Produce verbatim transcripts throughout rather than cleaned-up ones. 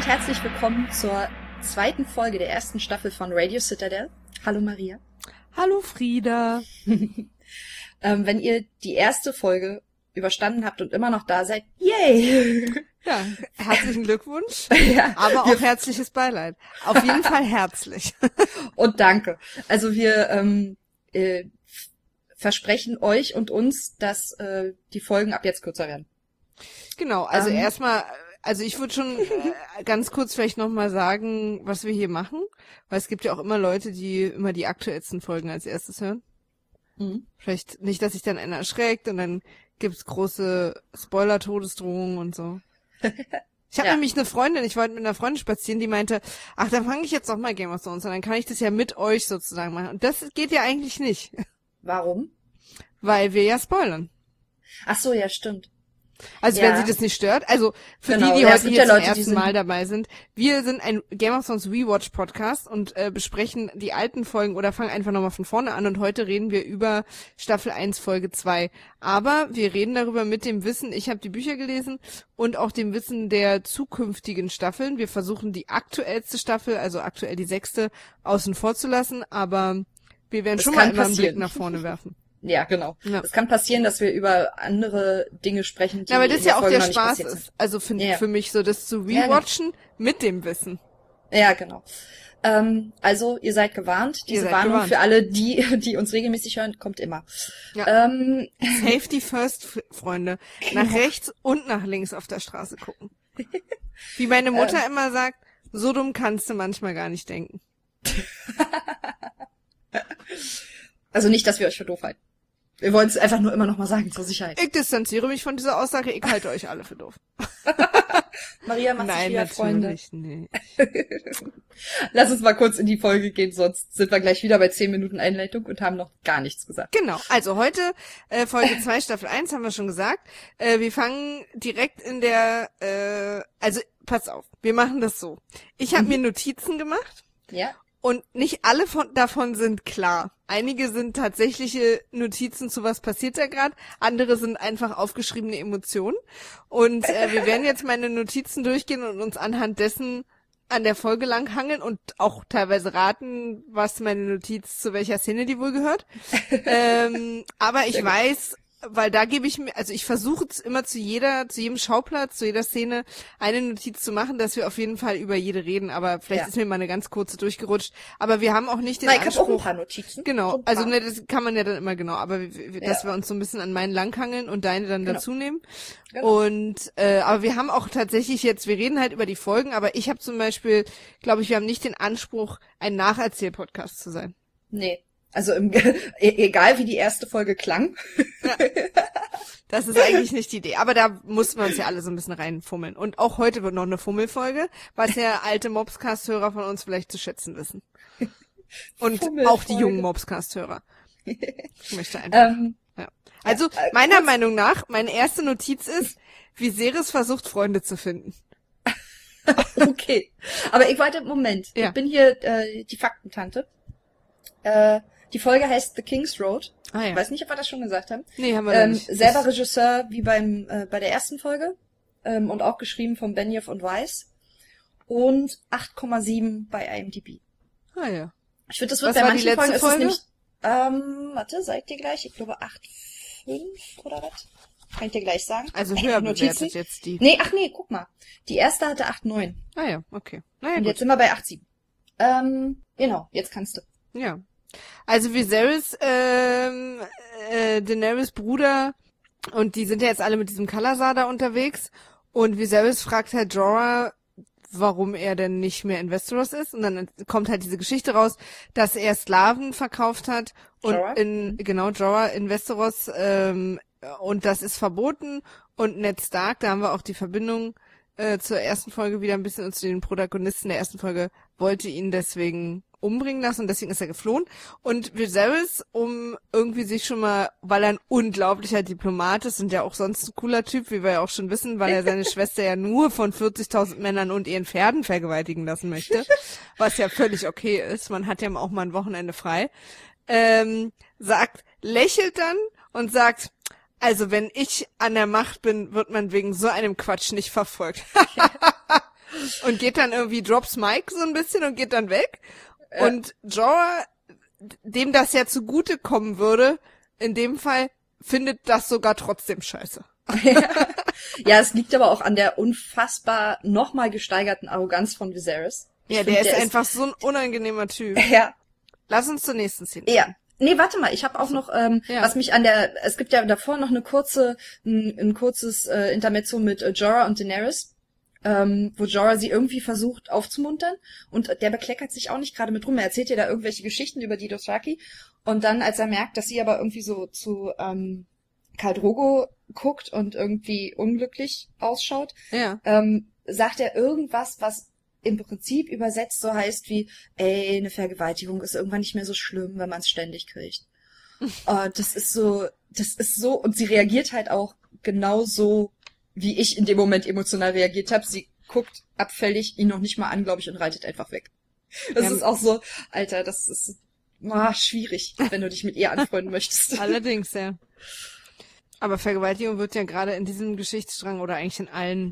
herzlich willkommen zur zweiten Folge der ersten Staffel von Radio Citadel. Hallo Maria. Hallo Frieda. ähm, wenn ihr die erste Folge überstanden habt und immer noch da seid, yay! Ja, herzlichen Glückwunsch, ja, aber auch herzliches Beileid. Auf jeden Fall herzlich. Und danke. Also wir ähm, äh, versprechen euch und uns, dass äh, die Folgen ab jetzt kürzer werden. Genau, also ähm. erstmal, also ich würde schon äh, ganz kurz vielleicht nochmal sagen, was wir hier machen, weil es gibt ja auch immer Leute, die immer die aktuellsten Folgen als erstes hören. Mhm. Vielleicht nicht, dass sich dann einer erschreckt und dann gibt's große Spoiler-Todesdrohungen und so. Ich habe ja. nämlich eine Freundin, ich wollte mit einer Freundin spazieren, die meinte, ach, dann fange ich jetzt doch mal Game of Thrones an, dann kann ich das ja mit euch sozusagen machen. Und das geht ja eigentlich nicht. Warum? Weil wir ja spoilern. Ach so, ja, stimmt. Also ja. wenn sie das nicht stört, also für genau. die, die ja, heute hier ja zum Leute, ersten sind... Mal dabei sind, wir sind ein Game of Thrones Rewatch Podcast und äh, besprechen die alten Folgen oder fangen einfach nochmal von vorne an und heute reden wir über Staffel eins, Folge zwei. Aber wir reden darüber mit dem Wissen, ich habe die Bücher gelesen und auch dem Wissen der zukünftigen Staffeln. Wir versuchen die aktuellste Staffel, also aktuell die sechste, außen vor zu lassen, aber wir werden das schon mal immer passieren. einen Blick nach vorne werfen. Ja, genau. Ja. Es kann passieren, dass wir über andere Dinge sprechen, die ja, weil das in der ja auch Folge der noch Spaß nicht passiert ist. Also für, ja. für mich so, das zu rewatchen ja, mit dem Wissen. Ja, genau. Ähm, also, ihr seid gewarnt. Diese seid Warnung gewarnt. für alle, die die uns regelmäßig hören, kommt immer. Ja. Ähm, Safety first, Freunde. Nach rechts und nach links auf der Straße gucken. Wie meine Mutter ähm. immer sagt, so dumm kannst du manchmal gar nicht denken. Also nicht, dass wir euch für doof halten. Wir wollen es einfach nur immer noch mal sagen, zur Sicherheit. Ich distanziere mich von dieser Aussage, ich halte euch alle für doof. Maria macht Nein, sich wieder Freunde. Nicht. Lass uns mal kurz in die Folge gehen, sonst sind wir gleich wieder bei zehn Minuten Einleitung und haben noch gar nichts gesagt. Genau, also heute äh, Folge zwei, Staffel eins, haben wir schon gesagt. Äh, wir fangen direkt in der, äh, also pass auf, wir machen das so. Ich habe mhm. mir Notizen gemacht. Ja. Und nicht alle von, davon sind klar. Einige sind tatsächliche Notizen zu was passiert da gerade, andere sind einfach aufgeschriebene Emotionen. Und äh, wir werden jetzt meine Notizen durchgehen und uns anhand dessen an der Folge langhangeln und auch teilweise raten, was meine Notiz zu welcher Szene die wohl gehört. ähm, aber ich weiß, weil da gebe ich mir, also ich versuche immer zu jeder, zu jedem Schauplatz, zu jeder Szene eine Notiz zu machen, dass wir auf jeden Fall über jede reden, aber vielleicht ja. ist mir mal eine ganz kurze durchgerutscht. Aber wir haben auch nicht den Nein, ich Anspruch. habe auch ein paar Notizen. Genau, also ne, das kann man ja dann immer genau, aber wir, dass ja. wir uns so ein bisschen an meinen langhangeln und deine dann genau. dazu nehmen. Genau. Und äh, aber wir haben auch tatsächlich jetzt, wir reden halt über die Folgen, aber ich habe zum Beispiel, glaube ich, wir haben nicht den Anspruch, ein Nacherzähl-Podcast zu sein. Nee. Also im, egal wie die erste Folge klang. Ja. Das ist eigentlich nicht die Idee. Aber da mussten wir uns ja alle so ein bisschen reinfummeln. Und auch heute wird noch eine Fummelfolge, was ja alte Mobscast-Hörer von uns vielleicht zu schätzen wissen. Und auch die jungen Mobscast-Hörer. Ich möchte einfach. Ähm, ja. Also ja, äh, meiner Meinung nach, meine erste Notiz ist, Viserys versucht, Freunde zu finden. Okay. Aber ich warte, Moment. Ja. Ich bin hier äh, die Faktentante. Äh, Die Folge heißt The King's Road. Ah, ja. Ich weiß nicht, ob wir das schon gesagt haben. Nee, haben wir ähm, nicht. Selber Regisseur wie beim äh, bei der ersten Folge ähm, und auch geschrieben von Benioff und Weiss. Und acht Komma sieben bei IMDb. Ah ja. Ich finde, das wird Was bei war die manchen Folgen letzte ist es Folge? nämlich, ähm, warte, sag ich dir gleich, ich glaube acht Komma fünf oder was? Kann ich dir gleich sagen. Also höher bewertet jetzt die. Nee, ach nee, guck mal. Die erste hatte acht Komma neun. Ah ja, okay. Naja, und gut. jetzt sind wir bei acht Komma sieben. Ähm, genau, jetzt kannst du. Ja. Also Viserys, ähm, äh, Daenerys Bruder, und die sind ja jetzt alle mit diesem Kalasar da unterwegs, und Viserys fragt halt Jorah, warum er denn nicht mehr in Westeros ist, und dann kommt halt diese Geschichte raus, dass er Sklaven verkauft hat und Jorah? in, genau, Jorah in Westeros, ähm, und das ist verboten, und Ned Stark, da haben wir auch die Verbindung äh, zur ersten Folge wieder ein bisschen, und zu den Protagonisten der ersten Folge, wollte ihn deswegen umbringen lassen, und deswegen ist er geflohen. Und Viserys, um irgendwie sich schon mal, weil er ein unglaublicher Diplomat ist und ja auch sonst ein cooler Typ, wie wir ja auch schon wissen, weil er seine Schwester ja nur von vierzigtausend Männern und ihren Pferden vergewaltigen lassen möchte, was ja völlig okay ist, man hat ja auch mal ein Wochenende frei, ähm, sagt, lächelt dann und sagt, also wenn ich an der Macht bin, wird man wegen so einem Quatsch nicht verfolgt. Und geht dann irgendwie, drops Mike so ein bisschen und geht dann weg. Ja. Und Jorah, dem das ja zugute kommen würde, in dem Fall findet das sogar trotzdem scheiße. Ja, es liegt aber auch an der unfassbar nochmal gesteigerten Arroganz von Viserys. Ich ja, find, der ist der einfach so ein unangenehmer Typ. Ja. Lass uns zur nächsten Szene. Ja. Nee, warte mal, ich habe auch noch, ähm, Ja. was mich an der, es gibt ja davor noch eine kurze, ein, ein kurzes äh, Intermezzo mit äh, Jorah und Daenerys, ähm, wo Jorah sie irgendwie versucht aufzumuntern und der bekleckert sich auch nicht gerade mit rum. Er erzählt ihr da irgendwelche Geschichten über die Dothraki und dann, als er merkt, dass sie aber irgendwie so zu ähm, Khal Drogo guckt und irgendwie unglücklich ausschaut, Ja. ähm, sagt er irgendwas, was im Prinzip übersetzt so heißt wie, ey, eine Vergewaltigung ist irgendwann nicht mehr so schlimm, wenn man es ständig kriegt. uh, das ist so, das ist so, und sie reagiert halt auch genauso, wie ich in dem Moment emotional reagiert habe. Sie guckt abfällig ihn noch nicht mal an, glaube ich, und reitet einfach weg. Das Ja. ist auch so, Alter, das ist ah, schwierig, wenn du dich mit ihr anfreunden möchtest. Allerdings, ja. Aber Vergewaltigung wird ja gerade in diesem Geschichtsstrang oder eigentlich in allen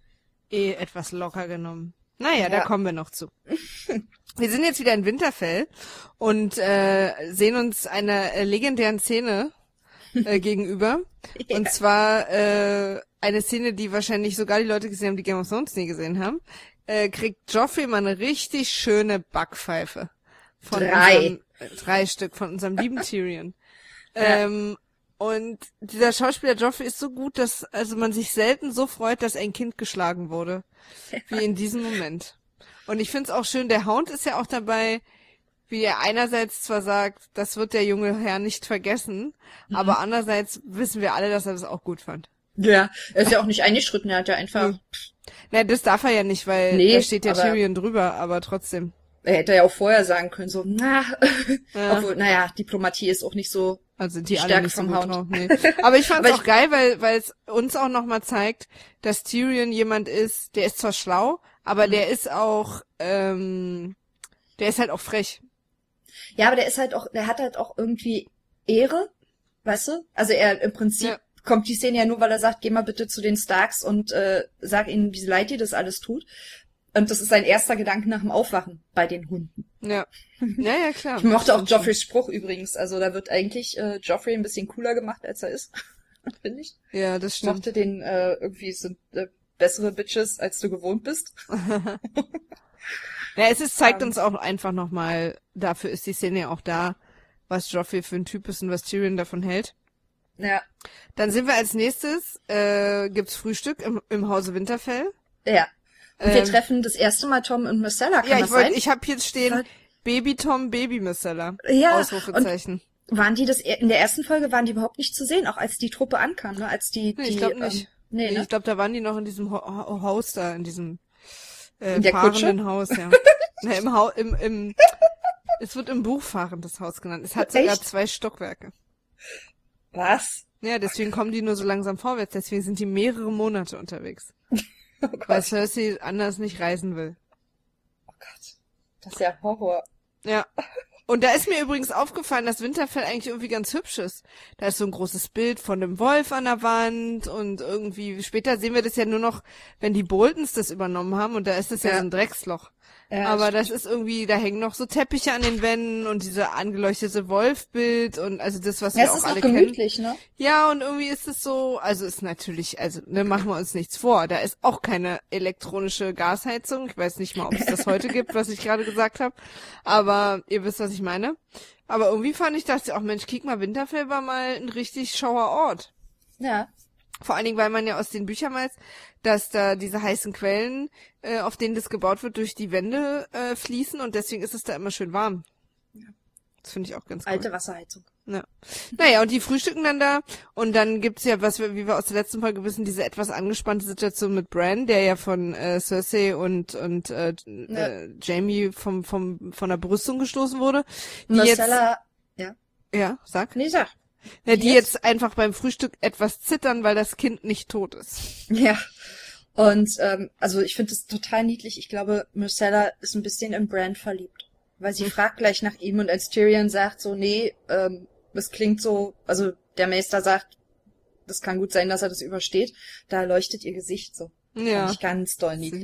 eh etwas locker genommen. Naja, Ja. da kommen wir noch zu. Wir sind jetzt wieder in Winterfell und äh, sehen uns einer äh, legendären Szene äh, gegenüber. Ja. Und zwar äh, eine Szene, die wahrscheinlich sogar die Leute gesehen haben, die Game of Thrones nie gesehen haben. Äh, kriegt Joffrey mal eine richtig schöne Backpfeife. Von Drei. Unserem, äh, drei Stück von unserem lieben Tyrion. Ja. Ähm, und dieser Schauspieler Joffrey ist so gut, dass also man sich selten so freut, dass ein Kind geschlagen wurde, wie in diesem Moment. Und ich find's auch schön, der Hound ist ja auch dabei, wie er einerseits zwar sagt, das wird der junge Herr nicht vergessen, Mhm. aber andererseits wissen wir alle, dass er das auch gut fand. Ja, er ist ja auch nicht eingeschritten, er hat ja einfach, Mhm. Na, das darf er ja nicht, weil Nee, da steht ja aber- Tyrion drüber, aber trotzdem. er hätte ja auch vorher sagen können, so, na, Ja. obwohl, naja, Diplomatie ist auch nicht so, Also sind Die die alle Stärke nicht so vom gut Hound. drauf. Nee. Aber ich fand's Aber auch ich- geil, weil weil es uns auch nochmal zeigt, dass Tyrion jemand ist, der ist zwar schlau, aber Mhm. der ist auch, ähm, der ist halt auch frech. ja, aber der ist halt auch, der hat halt auch irgendwie Ehre, weißt du? Also er im Prinzip Ja. kommt die Szene ja nur, weil er sagt, geh mal bitte zu den Starks und äh, sag ihnen, wie leid dir das alles tut. Und das ist sein erster Gedanke nach dem Aufwachen bei den Hunden. Ja. Ja, ja, klar. Ich mochte auch Stimmt schon. Joffreys Spruch übrigens. Also da wird eigentlich äh, Joffrey ein bisschen cooler gemacht, als er ist. Finde ich. Ja, das Ich stimmt. mochte den äh, irgendwie sind äh, bessere Bitches, als du gewohnt bist. Ja, es ist, zeigt Ähm. uns auch einfach nochmal, dafür ist die Szene ja auch da, was Joffrey für ein Typ ist und was Tyrion davon hält. Ja. Dann sind wir als nächstes, äh, gibt's Frühstück im, im Hause Winterfell. Ja. Und wir Ähm, treffen das erste Mal Tom und Marcella, kann Ja, das ich wollte, sein? ich habe jetzt stehen, Was? Baby Tom, Baby Marcella. Ja, Ausrufezeichen. Waren die das, in der ersten Folge waren die überhaupt nicht zu sehen, auch als die Truppe ankam, ne? Als die, Nee, die, ich glaube nicht. Ähm, nee, ne? Ich glaube, da waren die noch in diesem Ho Ho Haus da, in diesem äh, In der fahrenden Haus, ja. Na, im Haus, im, im, es wird im Buch fahrendes Haus genannt. Es hat sogar Echt? zwei Stockwerke. Was? Ja, deswegen kommen die nur so langsam vorwärts. Deswegen sind die mehrere Monate unterwegs. Oh Weil Gott. Cersei anders nicht reisen will. Oh Gott. Das ist ja Horror. Ja. Und da ist mir übrigens aufgefallen, dass Winterfell eigentlich irgendwie ganz hübsch ist. Da ist so ein großes Bild von einem Wolf an der Wand und irgendwie, später sehen wir das ja nur noch, wenn die Boltons das übernommen haben und da ist es ja, Ja. so ein Drecksloch. Ja, Aber das ist irgendwie, da hängen noch so Teppiche an den Wänden und diese angeleuchtete Wolfbild und also das, was ja, wir es auch ist alle auch kennen. gemütlich, ne? Ja, und irgendwie ist es so, also ist natürlich, also ne, machen wir uns nichts vor. Da ist auch keine elektronische Gasheizung. Ich weiß nicht mal, ob es das heute gibt, was ich gerade gesagt habe. Aber ihr wisst, was ich meine. Aber irgendwie fand ich, dachte auch, Mensch, kick mal, Winterfell war mal ein richtig schauer Ort. Ja. Vor allen Dingen, weil man ja aus den Büchern weiß, dass da diese heißen Quellen, äh, auf denen das gebaut wird, durch die Wände äh, fließen und deswegen ist es da immer schön warm. Das finde ich auch ganz cool. Alte Wasserheizung. Ja. Naja, und die frühstücken dann da und dann gibt's ja, was wir, wie wir aus der letzten Folge wissen, diese etwas angespannte Situation mit Bran, der ja von äh, Cersei und und äh, Ja. äh, Jaime vom vom von der Brüstung gestoßen wurde. Die jetzt, Marcella, ja. ja, sag. Nee, sag. Ja, die jetzt? jetzt einfach beim Frühstück etwas zittern, weil das Kind nicht tot ist. Ja. Und ähm, also ich finde es total niedlich. Ich glaube, Marcella ist ein bisschen in Bran verliebt. Weil sie Hm. fragt gleich nach ihm und als Tyrion sagt so, nee, ähm, es klingt so, also der Meister sagt, das kann gut sein, dass er das übersteht, da leuchtet ihr Gesicht so. Ja. Fand ich ganz doll niedlich. Süß.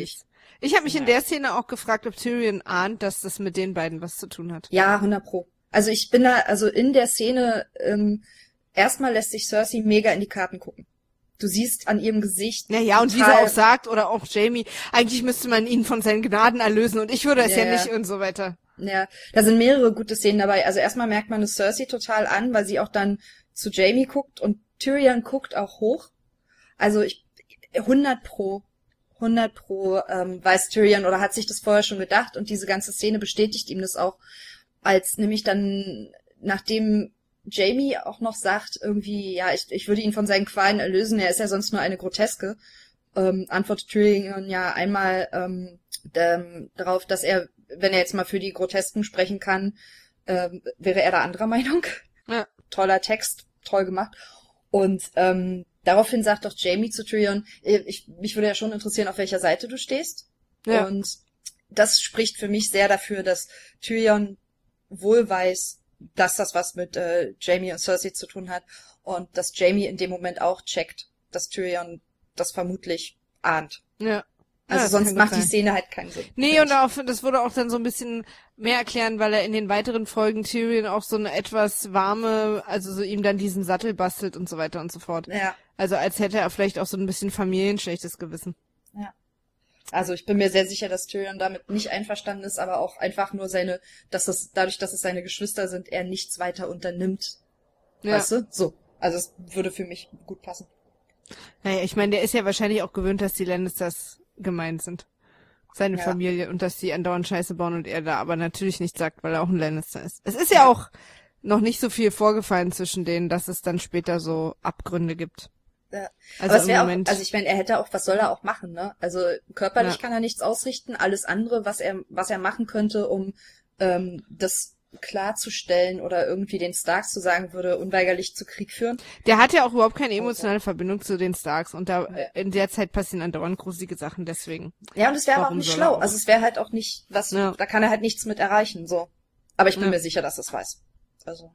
Ich habe mich Ja. in der Szene auch gefragt, ob Tyrion ahnt, dass das mit den beiden was zu tun hat. Ja, hundert Pro. Also ich bin da, also in der Szene, ähm, erstmal lässt sich Cersei mega in die Karten gucken. Du siehst an ihrem Gesicht. Naja, und wie sie total- auch sagt, oder auch Jamie, eigentlich müsste man ihn von seinen Gnaden erlösen und ich würde es Ja, ja, ja. nicht und so weiter. Ja, da sind mehrere gute Szenen dabei. Also erstmal merkt man es Cersei total an, weil sie auch dann zu Jamie guckt und Tyrion guckt auch hoch. Also ich, hundert Pro, hundert Pro, ähm, weiß Tyrion oder hat sich das vorher schon gedacht und diese ganze Szene bestätigt ihm das auch, als nämlich dann, nachdem Jamie auch noch sagt, irgendwie, ja, ich, ich würde ihn von seinen Qualen erlösen, er ist ja sonst nur eine Groteske, ähm, antwortet Tyrion ja einmal ähm, ähm, darauf, dass er, wenn er jetzt mal für die Grotesken sprechen kann, ähm, wäre er da anderer Meinung. Ja. Toller Text, toll gemacht. Und ähm, daraufhin sagt doch Jamie zu Tyrion, ich, mich würde ja schon interessieren, auf welcher Seite du stehst. Ja. Und das spricht für mich sehr dafür, dass Tyrion wohl weiß, dass das was mit äh, Jamie und Cersei zu tun hat und dass Jamie in dem Moment auch checkt, dass Tyrion das vermutlich ahnt. Ja. Also Ja, das sonst kann macht gut die sein. Szene halt keinen Sinn. Nee, und auch, das wurde auch dann so ein bisschen mehr erklären, weil er in den weiteren Folgen Tyrion auch so eine etwas warme, also so ihm dann diesen Sattel bastelt und so weiter und so fort. Ja, Also als hätte er vielleicht auch so ein bisschen familienschlechtes Gewissen. ja. Also ich bin mir sehr sicher, dass Tyrion damit nicht einverstanden ist, aber auch einfach nur seine, dass es, dadurch, dass es seine Geschwister sind, er nichts weiter unternimmt. Ja. Weißt du? So. Also es würde für mich gut passen. Naja, ich meine, der ist ja wahrscheinlich auch gewöhnt, dass die Lannisters gemeint sind. Seine Ja. Familie und dass die andauernd Scheiße bauen und er da aber natürlich nicht sagt, weil er auch ein Lannister ist. Es ist ja auch noch nicht so viel vorgefallen zwischen denen, dass es dann später so Abgründe gibt. Ja. Also Aber es im wäre auch, Moment. also ich meine, er hätte auch, was soll er auch machen, ne? Also körperlich Ja. kann er nichts ausrichten, alles andere, was er, was er machen könnte, um ähm, das klarzustellen oder irgendwie den Starks zu sagen, würde unweigerlich zu Krieg führen. Der hat ja auch überhaupt keine emotionale Verbindung zu den Starks und da in der Zeit passieren andauernd gruselige Sachen, deswegen. Ja, und es wäre aber auch Warum nicht soll er schlau. auch? Also es wäre halt auch nicht, was, Ja. da kann er halt nichts mit erreichen, so. Aber ich bin Ja. mir sicher, dass er es weiß. Also.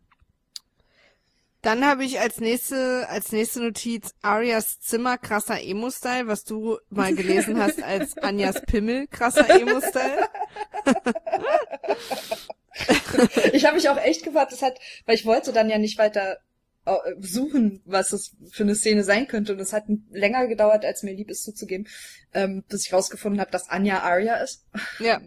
Dann habe ich als nächste, als nächste Notiz Arias Zimmer, krasser Emo-Style, was du mal gelesen hast als Anjas Pimmel, krasser Emo-Style. Ich habe mich auch echt gewartet, das hat, weil ich wollte dann ja nicht weiter äh, suchen, was es für eine Szene sein könnte. Und es hat länger gedauert, als mir lieb ist zuzugeben, ähm, bis ich rausgefunden habe, dass Anya Arya ist. Ja,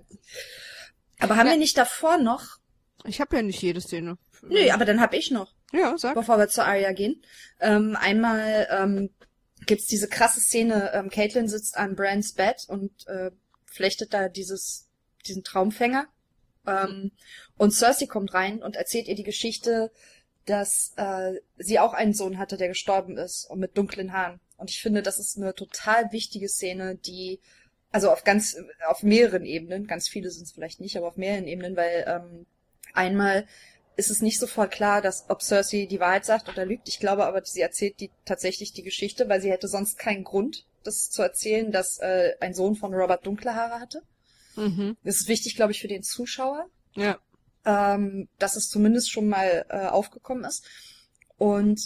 Aber haben Ja. wir nicht davor noch? ich habe ja nicht jede Szene. Nö, aber dann habe ich noch, Ja, sag. bevor wir zu Arya gehen. Ähm, einmal ähm, gibt's diese krasse Szene, ähm, Caitlyn sitzt an Brans Bett und äh, flechtet da dieses diesen Traumfänger. Ähm, und Cersei kommt rein und erzählt ihr die Geschichte, dass äh, sie auch einen Sohn hatte, der gestorben ist und mit dunklen Haaren. Und ich finde, das ist eine total wichtige Szene, die, also auf ganz, auf mehreren Ebenen, ganz viele sind es vielleicht nicht, aber auf mehreren Ebenen, weil ähm, einmal ist es nicht sofort klar, dass ob Cersei die Wahrheit sagt oder lügt. Ich glaube aber, sie erzählt die tatsächlich die Geschichte, weil sie hätte sonst keinen Grund, das zu erzählen, dass äh, ein Sohn von Robert dunkle Haare hatte. Mhm. Das ist wichtig, glaube ich, für den Zuschauer, Ja. ähm, dass es zumindest schon mal äh, aufgekommen ist. Und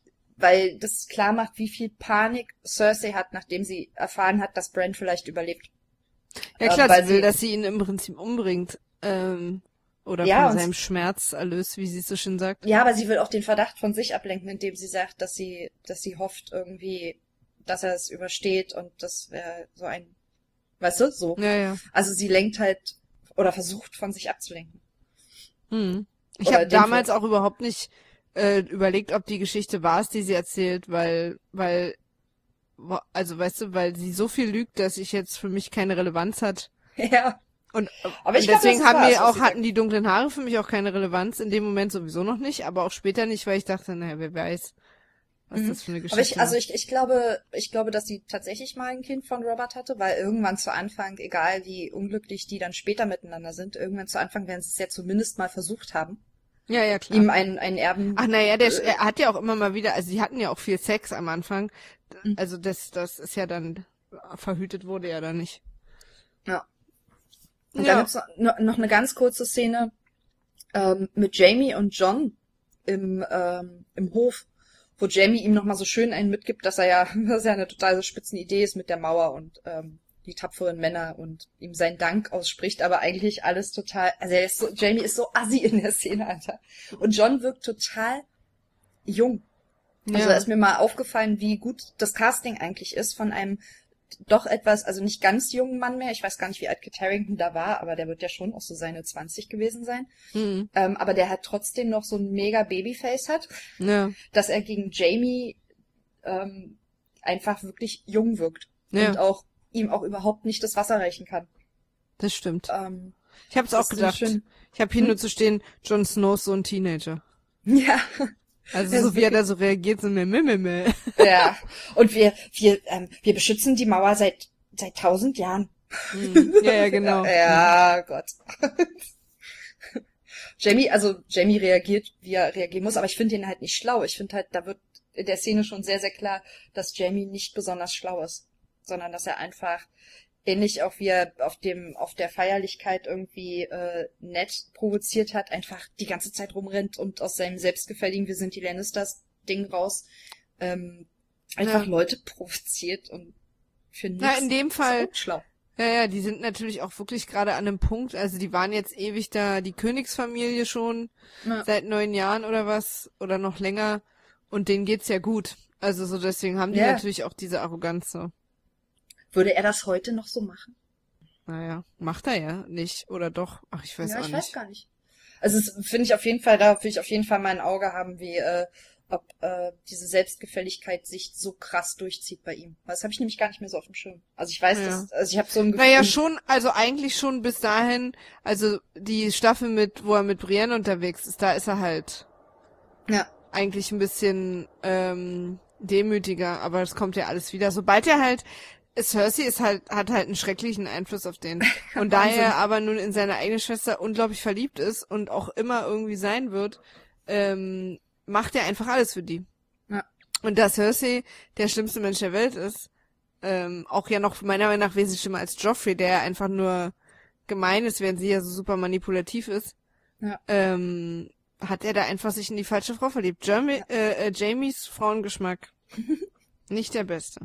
weil das klar macht, wie viel Panik Cersei hat, nachdem sie erfahren hat, dass Bran vielleicht überlebt. Ja Äh, klar, weil sie will, sie- dass sie ihn im Prinzip umbringt. Ähm, oder Ja, von und- seinem Schmerz erlöst, wie sie es so schön sagt. Ja, aber sie will auch den Verdacht von sich ablenken, indem sie sagt, dass sie, dass sie hofft irgendwie, dass er es übersteht und das wäre so ein, weißt du, so. Ja, ja. Also sie lenkt halt oder versucht von sich abzulenken. Hm. Ich Oder habe den damals Film. auch überhaupt nicht äh, überlegt, ob die Geschichte wahr ist, die sie erzählt, weil, weil, wo- also weißt du, weil sie so viel lügt, dass ich jetzt für mich keine Relevanz hat. Ja. Und, Aber ich und glaub, deswegen das ist haben wahr, mir was auch, sie hatten sagt. die dunklen Haare für mich auch keine Relevanz, in dem Moment sowieso noch nicht, aber auch später nicht, weil ich dachte, naja, wer weiß, was Mhm. das für eine Geschichte Aber ich, also ist. ich, ich glaube, ich glaube, dass sie tatsächlich mal ein Kind von Robert hatte, weil irgendwann zu Anfang, egal wie unglücklich die dann später miteinander sind, irgendwann zu Anfang werden sie es ja zumindest mal versucht haben, Ja, ja, klar. ihm einen, einen Erben. Ach naja, der äh, er hat ja auch immer mal wieder, also die hatten ja auch viel Sex am Anfang. Mhm. Also das, das ist ja dann, verhütet wurde ja dann nicht. Ja. Und Ja. dann gibt's noch, noch eine ganz kurze Szene ähm, mit Jamie und John im, ähm, im Hof, wo Jamie ihm nochmal so schön einen mitgibt, dass er ja, dass er eine total so spitzen Idee ist mit der Mauer und ähm, die tapferen Männer und ihm seinen Dank ausspricht, aber eigentlich alles total, also er ist so, Jamie ist so assi in der Szene, Alter. Und John wirkt total jung. Also Ja. da ist mir mal aufgefallen, wie gut das Casting eigentlich ist von einem doch etwas, also nicht ganz jungen Mann mehr. Ich weiß gar nicht, wie alt Kit Harington da war, aber der wird ja schon auch so seine zwanzig gewesen sein. Mhm. Ähm, aber der hat trotzdem noch so ein mega Babyface hat, Ja. dass er gegen Jamie ähm, einfach wirklich jung wirkt. Ja. Und auch ihm auch überhaupt nicht das Wasser reichen kann. Das stimmt. Ähm, Ich habe es das auch ist gedacht. schön. Ich habe hier Hm? nur zu stehen, Jon Snow ist so ein Teenager. ja. Also Das so ist wie er da so reagiert, so meh, meh, meh, meh. Ja. Und wir, wir, ähm, wir beschützen die Mauer seit seit tausend Jahren. Mhm. Ja, ja, genau. Ja, Gott. Jamie, also Jamie reagiert, wie er reagieren muss, aber ich finde ihn halt nicht schlau. Ich finde halt, da wird in der Szene schon sehr, sehr klar, dass Jamie nicht besonders schlau ist, sondern dass er einfach ähnlich auch wie er auf dem auf der Feierlichkeit irgendwie äh, nett provoziert hat, einfach die ganze Zeit rumrennt und aus seinem selbstgefälligen "Wir sind die Lannisters" Ding raus ähm, einfach Ja. Leute provoziert und für nichts. Na, in dem Fall, Ist schlau. ja, ja, die sind natürlich auch wirklich gerade an einem Punkt, also die waren jetzt ewig da, die Königsfamilie schon, Ja. seit neun Jahren oder was, oder noch länger, und denen geht's ja gut. Also so deswegen haben die Ja. natürlich auch diese Arroganz so. Würde er das heute noch so machen? Naja, macht er ja nicht, oder doch? Ach, ich weiß ja, auch ich nicht. weiß gar nicht. Also es finde ich auf jeden Fall, da will ich auf jeden Fall mal ein Auge haben, wie äh, ob äh, diese Selbstgefälligkeit sich so krass durchzieht bei ihm. Das habe ich nämlich gar nicht mehr so auf dem Schirm. Also ich weiß, Ja. dass, also ich habe so ein Gefühl. Naja, schon, also eigentlich schon bis dahin, also die Staffel mit, wo er mit Brienne unterwegs ist, da ist er halt Ja, eigentlich ein bisschen ähm, demütiger, aber das kommt ja alles wieder. Sobald er halt, Cersei ist halt, hat halt einen schrecklichen Einfluss auf den. Und da Wahnsinn. er aber nun in seine eigene Schwester unglaublich verliebt ist und auch immer irgendwie sein wird, ähm, macht er einfach alles für die. Ja. Und da Cersei der schlimmste Mensch der Welt ist, ähm, auch ja noch meiner Meinung nach wesentlich schlimmer als Joffrey, der ja einfach nur gemein ist, während sie ja so super manipulativ ist, Ja. ähm, hat er da einfach sich in die falsche Frau verliebt. Jamie, äh, äh, Jamies Frauengeschmack. Nicht der beste.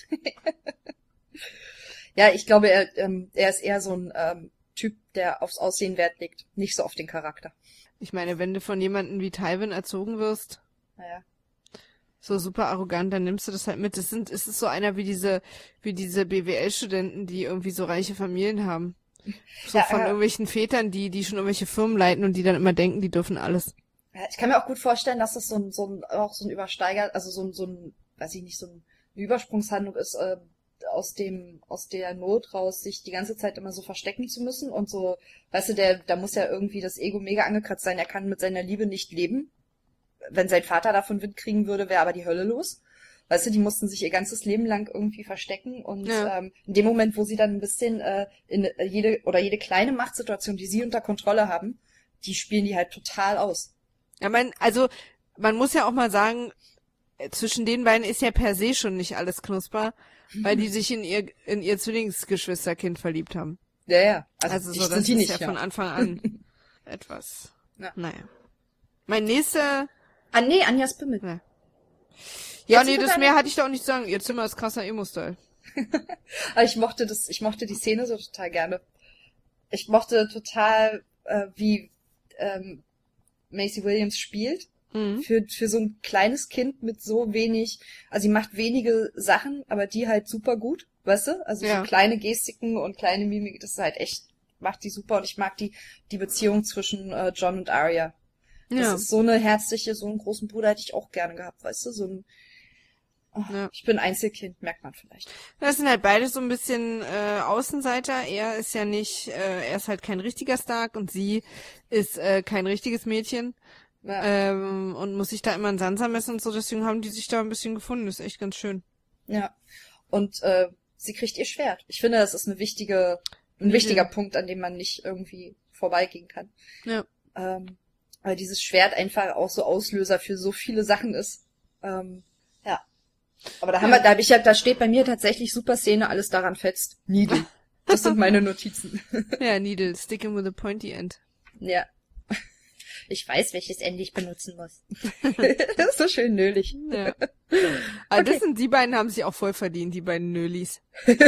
ja, ich glaube, er, ähm, er ist eher so ein ähm, Typ, der aufs Aussehen Wert legt, nicht so auf den Charakter. Ich meine, wenn du von jemandem wie Tywin erzogen wirst, Naja. so super arrogant, dann nimmst du das halt mit. Es sind, es ist so einer wie diese, wie diese B W L-Studenten, die irgendwie so reiche Familien haben. So Ja, von äh, irgendwelchen Vätern, die, die schon irgendwelche Firmen leiten und die dann immer denken, die dürfen alles. Ja, ich kann mir auch gut vorstellen, dass das so ein, so ein, auch so ein Übersteiger, also so ein, so ein, weiß ich nicht, so ein, eine Übersprungshandlung ist, äh, aus dem, aus der Not raus, sich die ganze Zeit immer so verstecken zu müssen und so, weißt du, der, da muss ja irgendwie das Ego mega angekratzt sein, er kann mit seiner Liebe nicht leben. Wenn sein Vater davon Wind kriegen würde, wäre aber die Hölle los. Weißt du, die mussten sich ihr ganzes Leben lang irgendwie verstecken und Ja. ähm, in dem Moment, wo sie dann ein bisschen äh, in äh, jede oder jede kleine Machtsituation, die sie unter Kontrolle haben, die spielen die halt total aus. Ja, man, also, man muss ja auch mal sagen, äh, zwischen den beiden ist ja per se schon nicht alles knusper, weil die sich in ihr, in ihr Zwillingsgeschwisterkind verliebt haben. Ja, ja. Also, Also, die so, sind das die ist nicht, ja, ja. von Anfang an etwas. Ja. Naja. Mein nächster, Ah, nee, Anjas Pimmel. ja. Ja, Jetzt nee, über das deine- mehr hatte ich doch nicht sagen. Ihr Zimmer ist krasser Emo-Style. Aber ich mochte das, ich mochte die Szene so total gerne. Ich mochte total, äh, wie ähm, Maisie Williams spielt. Mhm. Für, für so ein kleines Kind mit so wenig, also sie macht wenige Sachen, aber die halt super gut, weißt du? Also Ja. so kleine Gestiken und kleine Mimik, das ist halt echt, macht die super und ich mag die, die Beziehung zwischen äh, Jon und Arya. Das Ja. ist so eine herzliche, so einen großen Bruder hätte ich auch gerne gehabt, weißt du? So ein, oh, Ja. ich bin Einzelkind, merkt man vielleicht. Das sind halt beide so ein bisschen äh, Außenseiter. Er ist ja nicht, äh, er ist halt kein richtiger Stark und sie ist äh, kein richtiges Mädchen. Ja. Ähm, und muss sich da immer in Sansa messen und so, deswegen haben die sich da ein bisschen gefunden. Das ist echt ganz schön. Ja. Und äh, sie kriegt ihr Schwert. Ich finde, das ist eine wichtige, ein Mhm. wichtiger Punkt, an dem man nicht irgendwie vorbeigehen kann. Ja. Ähm, weil dieses Schwert einfach auch so Auslöser für so viele Sachen ist. Ähm, ja. Aber da haben Ja. wir, da hab ich ja, da steht bei mir tatsächlich super Szene, alles daran fetzt. Needle. Das sind meine Notizen. Ja, Needle, sticking with a pointy end. Ja. Ich weiß, welches Ende ich benutzen muss. Das ist so schön nölig. Ja. Also Okay. das sind, die beiden haben sich auch voll verdient, die beiden Nölis.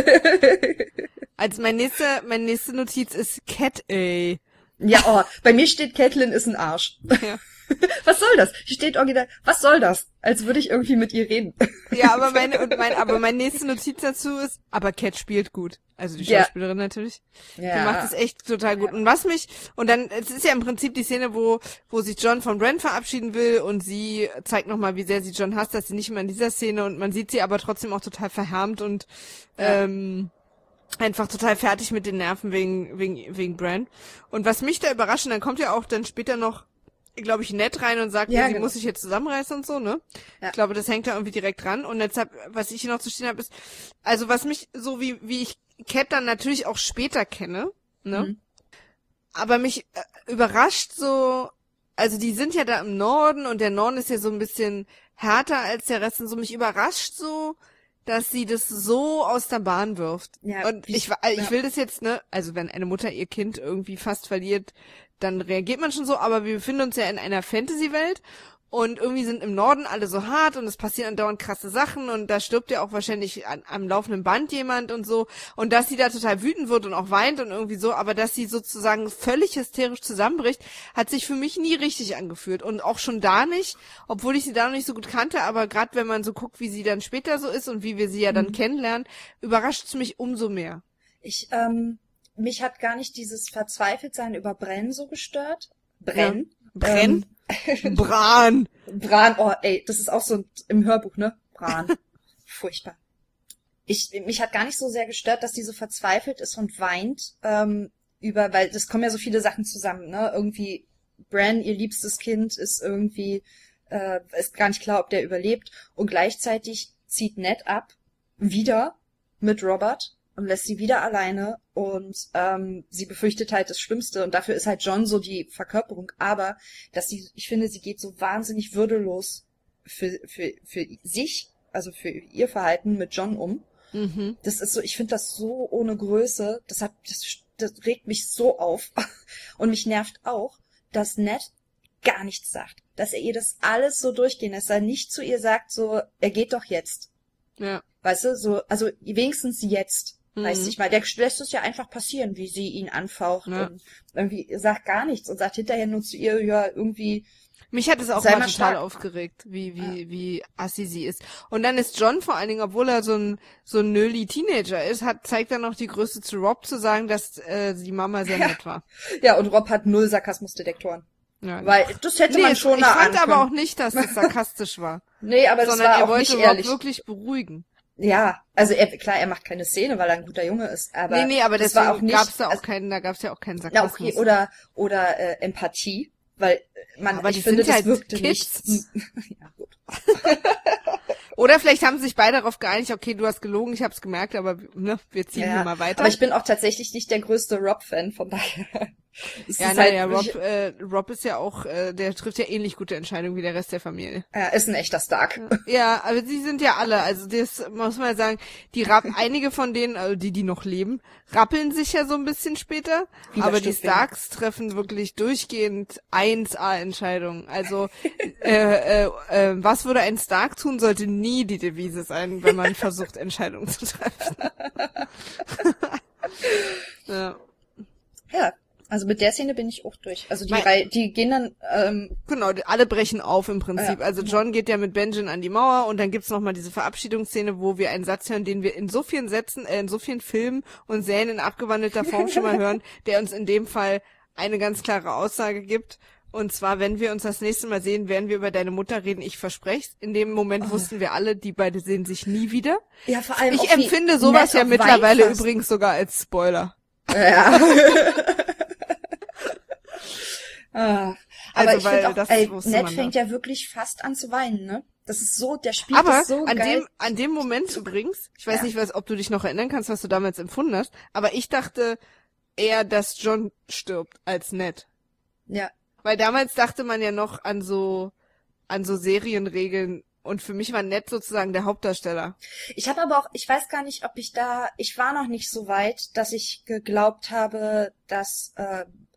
Also mein nächster, meine nächste Notiz ist Cat A. Ja, oh, bei mir steht Catelyn ist ein Arsch. Ja. Was soll das? Hier steht original, was soll das? Als würde ich irgendwie mit ihr reden. Ja, aber meine, und mein, aber meine nächste Notiz dazu ist, aber Cat spielt gut. Also die Ja. Schauspielerin natürlich. Ja. Die macht es echt total gut. Und was mich, und dann, es ist ja im Prinzip die Szene, wo, wo sich Jon von Bran verabschieden will und sie zeigt nochmal, wie sehr sie Jon hasst, dass sie nicht mehr in dieser Szene und man sieht sie aber trotzdem auch total verhärmt und, Ja. ähm, einfach total fertig mit den Nerven wegen, wegen, wegen Bran. Und was mich da überrascht, und dann kommt ja auch dann später noch, glaube ich, Ned rein und sagt, Ja, ja, sie genau. muss sich jetzt zusammenreißen und so, ne? Ja. Ich glaube, das hängt da irgendwie direkt dran. Und deshalb, was ich hier noch zu stehen habe, ist, also was mich, so wie, wie ich Cat dann natürlich auch später kenne, ne? Mhm. Aber mich äh, überrascht so, also die sind ja da im Norden und der Norden ist ja so ein bisschen härter als der Rest und so, mich überrascht so, dass sie das so aus der Bahn wirft. Ja, und wie- ich, ich ja. will das jetzt, ne, also wenn eine Mutter ihr Kind irgendwie fast verliert, dann reagiert man schon so, aber wir befinden uns ja in einer Fantasy-Welt und irgendwie sind im Norden alle so hart und es passieren andauernd krasse Sachen und da stirbt ja auch wahrscheinlich an, am laufenden Band jemand und so und dass sie da total wütend wird und auch weint und irgendwie so, aber dass sie sozusagen völlig hysterisch zusammenbricht, hat sich für mich nie richtig angefühlt und auch schon da nicht, obwohl ich sie da noch nicht so gut kannte, aber gerade wenn man so guckt, wie sie dann später so ist und wie wir sie ja dann Mhm. kennenlernen, überrascht es mich umso mehr. Ich, ähm, mich hat gar nicht dieses Verzweifeltsein über Brenn so gestört. Brenn. Brenn? Bran! Ähm, Bran, oh, ey, das ist auch so im Hörbuch, ne? Bran. Furchtbar. Ich, mich hat gar nicht so sehr gestört, dass die so verzweifelt ist und weint, ähm, über, weil das kommen ja so viele Sachen zusammen, ne? Irgendwie, Bran, ihr liebstes Kind, ist irgendwie, äh, ist gar nicht klar, ob der überlebt. Und gleichzeitig zieht Ned ab, wieder mit Robert und lässt sie wieder alleine und ähm, sie befürchtet halt das Schlimmste und dafür ist halt Jon so die Verkörperung, aber dass sie, ich finde, sie geht so wahnsinnig würdelos für für für sich, also für ihr Verhalten mit Jon um. Mhm. Das ist so, ich finde das so ohne Größe, das hat, das, das regt mich so auf und mich nervt auch, dass Ned gar nichts sagt, dass er ihr das alles so durchgehen lässt, dass er nicht zu ihr sagt so, er geht doch jetzt. Ja. Weißt du, so, also wenigstens jetzt. Mhm. Weißt du, ich meine, der lässt es ja einfach passieren, wie sie ihn anfaucht Ja. und irgendwie sagt gar nichts und sagt hinterher nur zu ihr, ja, irgendwie, Mich hat es auch Sei mal mal total stark. aufgeregt, wie, wie, wie assi sie ist. Und dann ist Jon vor allen Dingen, obwohl er so ein, so ein nöli Teenager ist, hat, zeigt er noch die Größe zu Rob zu sagen, dass, äh, die Mama sehr Ja. nett war. ja, und Rob hat null Sarkasmusdetektoren. Ja. Weil das hätte nee, man schon ich fand erahnen aber auch können. nicht, dass das sarkastisch war. Nee, aber das sondern war er auch wollte nicht Rob ehrlich. wirklich beruhigen. Ja, also er, klar, er macht keine Szene, weil er ein guter Junge ist, aber nee, nee, aber das deswegen war auch nicht, gab's da auch also, keinen, da gab's ja auch keinen na Sarkasmus. okay, oder oder äh, Empathie, weil äh, man, Aber ich die finde, sind das halt wirkte Kids. nicht. Ja, gut. Oder vielleicht haben sich beide darauf geeinigt, okay, du hast gelogen, ich hab's gemerkt, aber ne, wir ziehen Ja, hier mal weiter. aber ich bin auch tatsächlich nicht der größte Rob-Fan, von daher. Es ja, ist naja, halt, Rob, äh, Rob ist ja auch, äh, der trifft ja ähnlich gute Entscheidungen wie der Rest der Familie. er ist ein echter Stark. Ja, aber sie sind ja alle, also das muss man sagen, die rapp, einige von denen, also die, die noch leben, rappeln sich ja so ein bisschen später, Wieder aber die Stiftfinger. Starks treffen wirklich durchgehend eins A Entscheidungen. Also, äh, äh, äh, was würde ein Stark tun, sollte nie die Devise sein, wenn man versucht, Entscheidungen zu treffen. Ja. Ja, also mit der Szene bin ich auch durch. Also die Mein- Reihe, die gehen dann, ähm, Genau, die- alle brechen auf im Prinzip. Ja. Also John geht ja mit Benjen an die Mauer und dann gibt's noch mal diese Verabschiedungsszene, wo wir einen Satz hören, den wir in so vielen Sätzen, äh, in so vielen Filmen und Serien in abgewandelter Form schon mal hören, der uns in dem Fall eine ganz klare Aussage gibt. Und zwar, wenn wir uns das nächste Mal sehen, werden wir über deine Mutter reden, ich versprech's. In dem Moment Oh. wussten wir alle, die beide sehen sich nie wieder. ja vor allem Ich auch wie empfinde sowas Ned ja auch mittlerweile weinfasst. übrigens sogar als Spoiler. Ja. Ah, aber Also, ich weil finde auch, das ey, wusste Ned man fängt ja wirklich fast an zu weinen, ne? Das ist so, der spielt Aber das so an geil. dem, an dem Moment übrigens, ich weiß Ja. nicht, was, ob du dich noch erinnern kannst, was du damals empfunden hast, aber ich dachte eher, dass John stirbt als Ned. Ja. Weil damals dachte man ja noch an so, an so Serienregeln und für mich war Ned sozusagen der Hauptdarsteller. Ich habe aber auch, ich weiß gar nicht, ob ich da, ich war noch nicht so weit, dass ich geglaubt habe, dass, äh,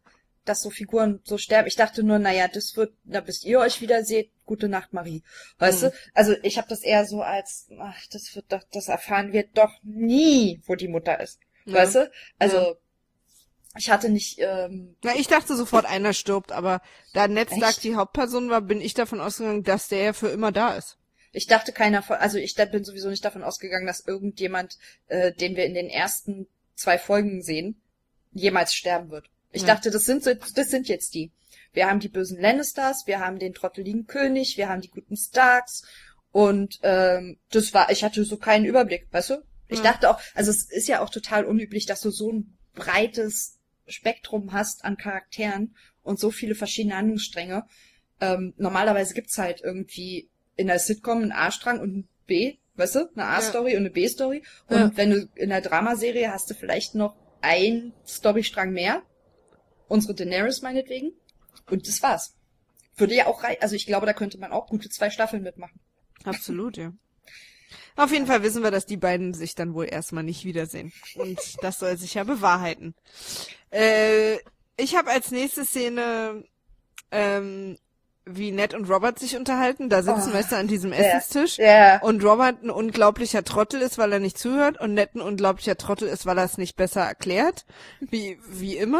dass so Figuren so sterben. Ich dachte nur, naja, das wird, na, bis ihr euch wieder seht, gute Nacht, Marie. Weißt Mhm. du? Also ich habe das eher so als, ach, das wird doch, das erfahren wir doch nie, wo die Mutter ist. Ja. Weißt du? Also Ja. ich hatte nicht, ähm, Na, ich dachte sofort, einer stirbt, aber da Ned Stark Echt? die Hauptperson war, bin ich davon ausgegangen, dass der ja für immer da ist. ich dachte keiner von, also ich da- bin sowieso nicht davon ausgegangen, dass irgendjemand, äh, den wir in den ersten zwei Folgen sehen, jemals sterben wird. Ich Ja. dachte, das sind so, das sind jetzt die. Wir haben die bösen Lannisters, wir haben den trotteligen König, wir haben die guten Starks und ähm, das war, ich hatte so keinen Überblick, weißt du? Ich Ja. dachte auch, also es ist ja auch total unüblich, dass du so ein breites Spektrum hast an Charakteren und so viele verschiedene Handlungsstränge. Ähm, normalerweise gibt's halt irgendwie in der Sitcom einen A-Strang und ein B, weißt du? Eine A-Story und eine B-Story. Und Ja. wenn du in der Dramaserie hast du vielleicht noch ein Storystrang mehr. Unsere Daenerys meinetwegen. Und das war's. Würde ja auch rei- also ich glaube, da könnte man auch gute zwei Staffeln mitmachen. Absolut, ja. Auf jeden Fall wissen wir, dass die beiden sich dann wohl erstmal nicht wiedersehen. Und das soll sich ja bewahrheiten. Äh, ich habe als nächste Szene, ähm, wie Ned und Robert sich unterhalten. Da sitzen, Oh, weißt du, an diesem ja. Essenstisch. Ja. Und Robert ein unglaublicher Trottel ist, weil er nicht zuhört. Und Ned ein unglaublicher Trottel ist, weil er es nicht besser erklärt. Wie, wie immer.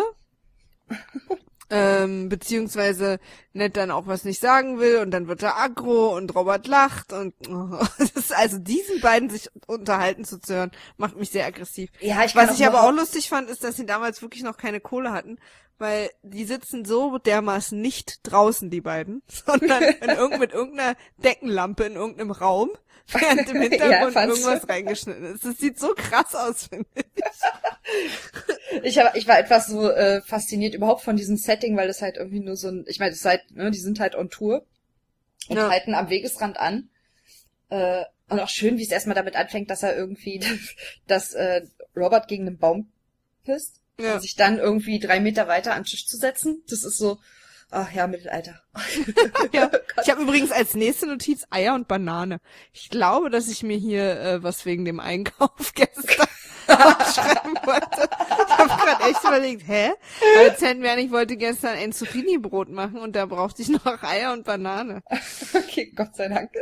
Ähm, beziehungsweise Ned dann auch was nicht sagen will und dann wird er aggro und Robert lacht und oh, das ist also diesen beiden sich unterhalten zu hören, macht mich sehr aggressiv. Ja, ich kann Was ich auch aber auch nur- lustig fand, ist, dass sie damals wirklich noch keine Kohle hatten, weil die sitzen so dermaßen nicht draußen, die beiden, sondern in irgend, mit irgendeiner Deckenlampe in irgendeinem Raum, während im Hintergrund fandst du? irgendwas reingeschnitten ist. Das sieht so krass aus, finde ich. Ich, hab, ich war etwas so äh, fasziniert überhaupt von diesem Setting, weil das halt irgendwie nur so ein, ich meine, das ist halt, ne, die sind halt on Tour und Ja. halten am Wegesrand an. Äh, und auch schön, wie es erstmal damit anfängt, dass er irgendwie, dass äh, Robert gegen einen Baum pisst Ja. und sich dann irgendwie drei Meter weiter an den Tisch zu setzen. Das ist so, ach ja, Mittelalter. Ja. Ich habe übrigens als nächste Notiz Eier und Banane. Ich glaube, dass ich mir hier äh, was wegen dem Einkauf gestern aufschreiben wollte. Ich habe gerade echt überlegt, hä? Weil Zen ich wollte gestern ein Zucchini-Brot machen und da brauchte ich noch Eier und Banane. Okay, Gott sei Dank.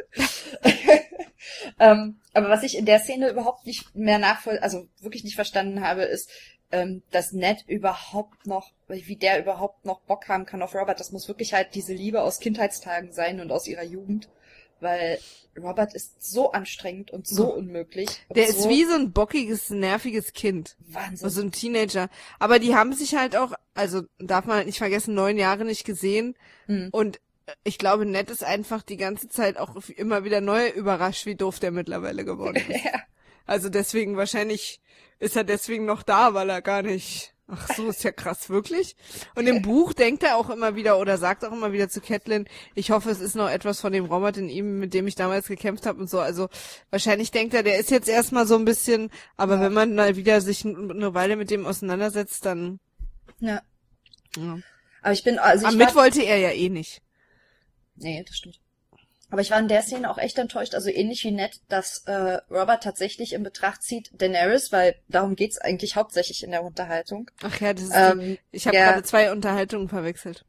ähm, aber was ich in der Szene überhaupt nicht mehr nachvoll, also wirklich nicht verstanden habe, ist, ähm, dass Ned überhaupt noch, wie der überhaupt noch Bock haben kann auf Robert. Das muss wirklich halt diese Liebe aus Kindheitstagen sein und aus ihrer Jugend, weil Robert ist so anstrengend und so unmöglich. Und Der so ist wie so ein bockiges, nerviges Kind. Wahnsinn. So ein Teenager. Aber die haben sich halt auch, also darf man halt nicht vergessen, neun Jahre nicht gesehen. Hm. Und ich glaube, Ned ist einfach die ganze Zeit auch immer wieder neu überrascht, wie doof der mittlerweile geworden ist. Ja. Also deswegen, wahrscheinlich ist er deswegen noch da, weil er gar nicht... Ach so, ist ja krass, wirklich. Und im Buch denkt er auch immer wieder oder sagt auch immer wieder zu Catelyn, ich hoffe, es ist noch etwas von dem Robert in ihm, mit dem ich damals gekämpft habe und so. Also wahrscheinlich denkt er, der ist jetzt erstmal so ein bisschen, aber Ja. wenn man mal wieder sich n- eine Weile mit dem auseinandersetzt, dann... Ja. Ja. Aber ich bin, also Aber ich mit war, wollte er ja eh nicht. nee, das stimmt. Aber ich war in der Szene auch echt enttäuscht, also ähnlich wie Ned, dass äh, Robert tatsächlich in Betracht zieht Daenerys, weil darum geht's eigentlich hauptsächlich in der Unterhaltung. Ach ja, das ist Ähm, die, ich habe ja. gerade zwei Unterhaltungen verwechselt.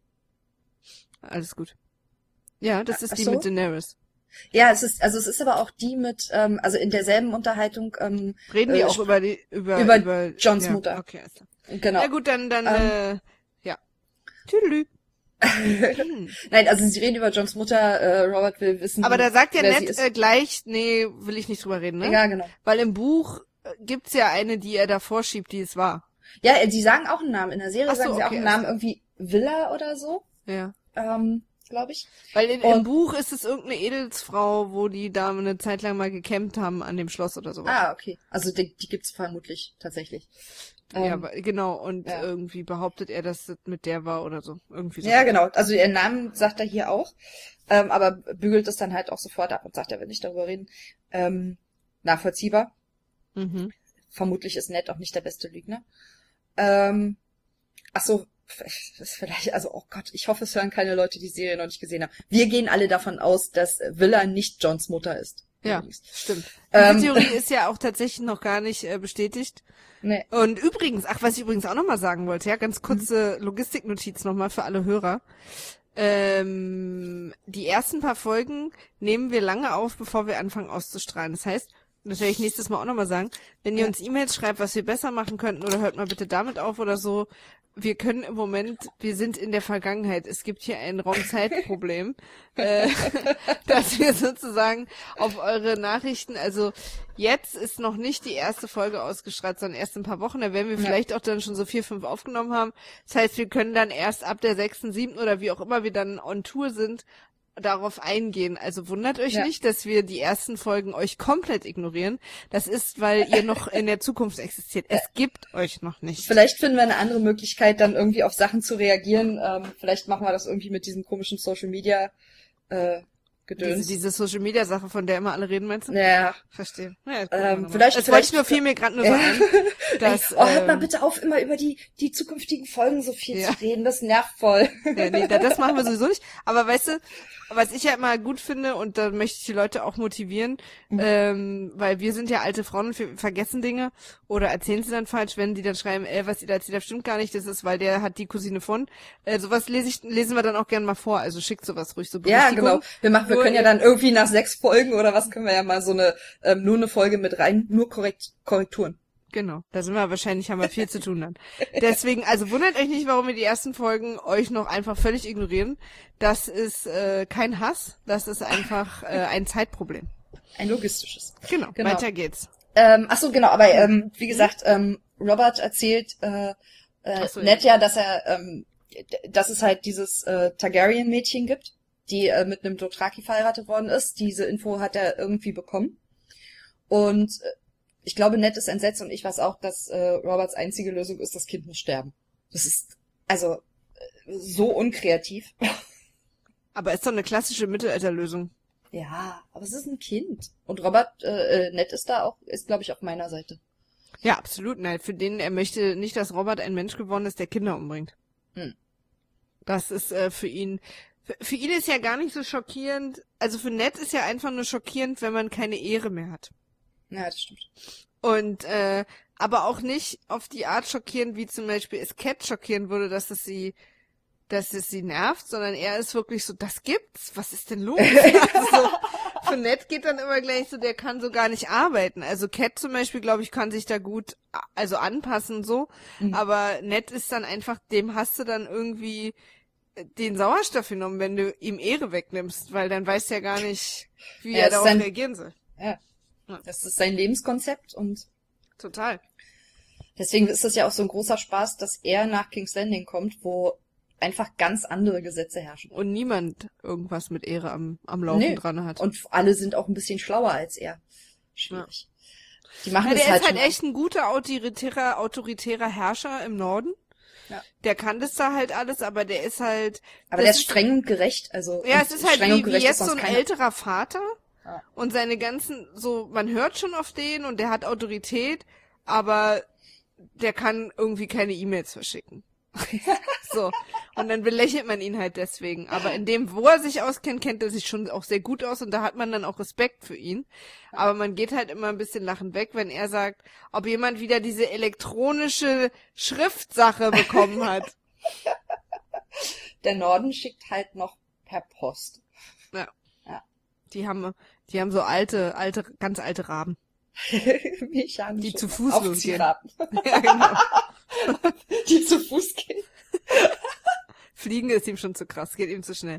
Alles gut. Ja, das ist Ach die so? mit Daenerys. Ja, es ist, also es ist aber auch die mit, ähm, also in derselben Unterhaltung, ähm, Reden die Äh, auch über die über über Johns ja, Mutter. Okay, alles klar. genau. Na gut, dann dann Ähm. äh, ja. Tüdelü. Hm. Nein, also sie reden über Johns Mutter, äh, Robert will wissen, Aber da sagt ja wer sie Ned ist. äh, gleich, nee, will ich nicht drüber reden, ne? Ja, genau. Weil im Buch äh, gibt's ja eine, die er davor schiebt, die es war. Ja, äh, sie sagen auch einen Namen. In der Serie Ach so, sagen sie auch okay, einen alles Namen, irgendwie Villa oder so, Ja. ähm, glaube ich. Weil in, im Und- Buch ist es irgendeine Edelsfrau, wo die da eine Zeit lang mal gecampt haben an dem Schloss oder sowas. Ah, okay. Also die, die gibt's vermutlich tatsächlich. Ja, Ähm, aber, genau. Und ja. irgendwie behauptet er, dass das mit der war oder so. Irgendwie so. Ja, genau. Also ihren Namen sagt er hier auch, ähm, aber bügelt es dann halt auch sofort ab und sagt, er will nicht darüber reden. Ähm, nachvollziehbar. Mhm. Vermutlich ist Ned auch nicht der beste Lügner. Ähm, ach so, das ist vielleicht, also, oh Gott, ich hoffe, es hören keine Leute, die die Serie noch nicht gesehen haben. Wir gehen alle davon aus, dass Villa nicht Johns Mutter ist. Ja, Übrigens. stimmt. Ähm, Diese Theorie ist ja auch tatsächlich noch gar nicht äh, bestätigt. Nee. Und übrigens, ach, was ich übrigens auch nochmal sagen wollte, ja, ganz kurze mhm. Logistiknotiz nochmal für alle Hörer. Ähm, die ersten paar Folgen nehmen wir lange auf, bevor wir anfangen auszustrahlen. Das heißt, das werde ich nächstes Mal auch nochmal sagen, wenn ihr Ja. uns E-Mails schreibt, was wir besser machen könnten oder hört mal bitte damit auf oder so, wir können im Moment, wir sind in der Vergangenheit. Es gibt hier ein Raumzeitproblem, äh, dass wir sozusagen auf eure Nachrichten, also jetzt ist noch nicht die erste Folge ausgestrahlt, sondern erst in ein paar Wochen. Da werden wir Ja. vielleicht auch dann schon so vier, fünf aufgenommen haben. Das heißt, wir können dann erst ab der sechsten, siebten oder wie auch immer wir dann on Tour sind, darauf eingehen. Also wundert euch Ja. nicht, dass wir die ersten Folgen euch komplett ignorieren. Das ist, weil ihr noch in der Zukunft existiert. Es gibt euch noch nicht. Vielleicht finden wir eine andere Möglichkeit, dann irgendwie auf Sachen zu reagieren. Ähm, vielleicht machen wir das irgendwie mit diesem komischen Social Media äh, Gedöns. Diese, diese Social Media Sache, von der immer alle reden, meinst du? Ja. Verstehe. Ja, Ähm, vielleicht, das vielleicht, wollte ich nur, fiel mir gerade nur so ein, dass, Ey, oh, hört mal ähm, bitte auf, immer über die, die zukünftigen Folgen so viel Ja. zu reden. Das nervt voll. Ja, nee, da- das machen wir sowieso nicht. Aber weißt du, was ich ja immer gut finde, und da möchte ich die Leute auch motivieren, Mhm. ähm, weil wir sind ja alte Frauen und wir vergessen Dinge oder erzählen sie dann falsch, wenn die dann schreiben, ey, was ihr da erzählt habt, stimmt gar nicht, das ist, weil der hat die Cousine von. Äh, sowas lese ich, lesen wir dann auch gerne mal vor, also schickt sowas ruhig so Ja, Berichtigung. genau. Wir machen, wir Nur können ja eben- dann irgendwie nach sechs Folgen oder was können wir ja mal so eine, ähm, nur eine Folge mit rein, nur korrekt, Korrekturen. Genau, da sind wir wahrscheinlich, haben wir viel zu tun dann. Deswegen, also wundert euch nicht, warum wir die ersten Folgen euch noch einfach völlig ignorieren. Das ist äh, kein Hass, das ist einfach äh, ein Zeitproblem. Ein logistisches. Genau, Genau. weiter geht's. Ähm, ach so, genau, aber ähm, wie gesagt, ähm, Robert erzählt äh, äh, Ach so, nett ja, dass er, ähm, d- dass es halt dieses äh, Targaryen-Mädchen gibt, die äh, mit einem Dothraki verheiratet worden ist. Diese Info hat er irgendwie bekommen. Und äh, ich glaube, Ned ist entsetzt und ich weiß auch, dass äh, Roberts einzige Lösung ist, das Kind muss sterben. Das ist also äh, so unkreativ. Aber ist doch eine klassische Mittelalterlösung. Ja, aber es ist ein Kind. Und Robert, äh, äh, Ned ist da auch, ist glaube ich auf meiner Seite. Ja, absolut. Nein, für den, er möchte nicht, dass Robert ein Mensch geworden ist, der Kinder umbringt. Hm. Das ist äh, für ihn, für, für ihn ist ja gar nicht so schockierend, also für Ned ist ja einfach nur schockierend, wenn man keine Ehre mehr hat. Ja, das stimmt. Und, äh, aber auch nicht auf die Art schockierend, wie zum Beispiel es Cat schockieren würde, dass es sie, dass es sie nervt, sondern er ist wirklich so, das gibt's, was ist denn los? Also so, für Ned geht dann immer gleich so, der kann so gar nicht arbeiten. Also Cat zum Beispiel, glaube ich, kann sich da gut, also anpassen so, Mhm. aber Ned ist dann einfach, dem hast du dann irgendwie den Sauerstoff genommen, wenn du ihm Ehre wegnimmst, weil dann weiß er gar nicht, wie Ja, er es ist darauf ein- reagieren soll. Ja. Das ist sein Lebenskonzept und Total. deswegen ist es ja auch so ein großer Spaß, dass er nach King's Landing kommt, wo einfach ganz andere Gesetze herrschen. Und niemand irgendwas mit Ehre am, am Laufen Nee. dran hat. Und alle sind auch ein bisschen schlauer als er. Schwierig. Die machen Ja, das der halt ist halt schon- echt ein guter autoritärer, autoritärer Herrscher im Norden. Ja. Der kann das da halt alles, aber der ist halt... Aber das der ist streng und gerecht. Also Ja, und es ist halt streng und wie, wie gerecht ist jetzt so sonst ein keiner. älterer Vater. Ja. Und seine ganzen, so, man hört schon auf den und der hat Autorität, aber der kann irgendwie keine E-Mails verschicken. So. Und dann belächelt man ihn halt deswegen. Aber in dem, wo er sich auskennt, kennt er sich schon auch sehr gut aus und da hat man dann auch Respekt für ihn. Aber man geht halt immer ein bisschen lachend weg, wenn er sagt, ob jemand wieder diese elektronische Schriftsache bekommen hat. Der Norden schickt halt noch per Post. Ja. Ja. Die haben, die haben so alte, alte, ganz alte Raben. Mechanische Die zu Fuß losgehen. Aufziehraten. Ja, genau. Die zu Fuß gehen. Fliegen ist ihm schon zu krass, geht ihm zu schnell.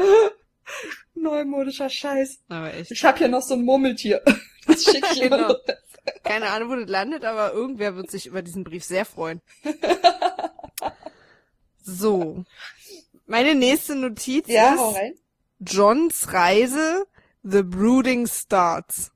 Neumodischer Scheiß. Aber echt. Ich hab hier noch so ein Murmeltier. Das schicke ich Genau. immer. Keine Ahnung, wo das landet, aber irgendwer wird sich über diesen Brief sehr freuen. So. Meine nächste Notiz Ja, hau ist rein. Johns Reise, The Brooding Starts.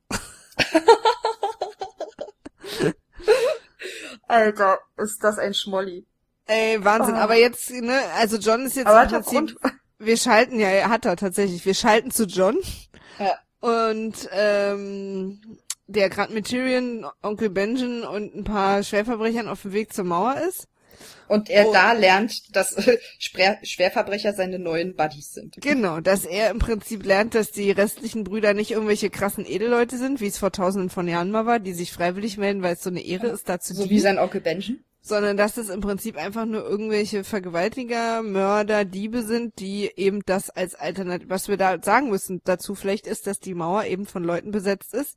Alter, ist das ein Schmolli. Ey, Wahnsinn. Oh. Aber jetzt, ne, also John ist jetzt Aber im hat er Prinzip, Grund? wir schalten, ja, er hat er tatsächlich, wir schalten zu John. Ja. Und ähm, der gerade mit Tyrion, Onkel Benjen und ein paar Schwerverbrechern auf dem Weg zur Mauer ist. Und er Oh. da lernt, dass äh, Schwer Schwerverbrecher seine neuen Buddies sind. Genau, dass er im Prinzip lernt, dass die restlichen Brüder nicht irgendwelche krassen Edelleute sind, wie es vor tausenden von Jahren mal war, die sich freiwillig melden, weil es so eine Ehre ist, da zu So dienen. wie sein Onkel Benjen. Sondern dass es im Prinzip einfach nur irgendwelche Vergewaltiger, Mörder, Diebe sind, die eben das als Alternative, was wir da sagen müssen dazu vielleicht ist, dass die Mauer eben von Leuten besetzt ist,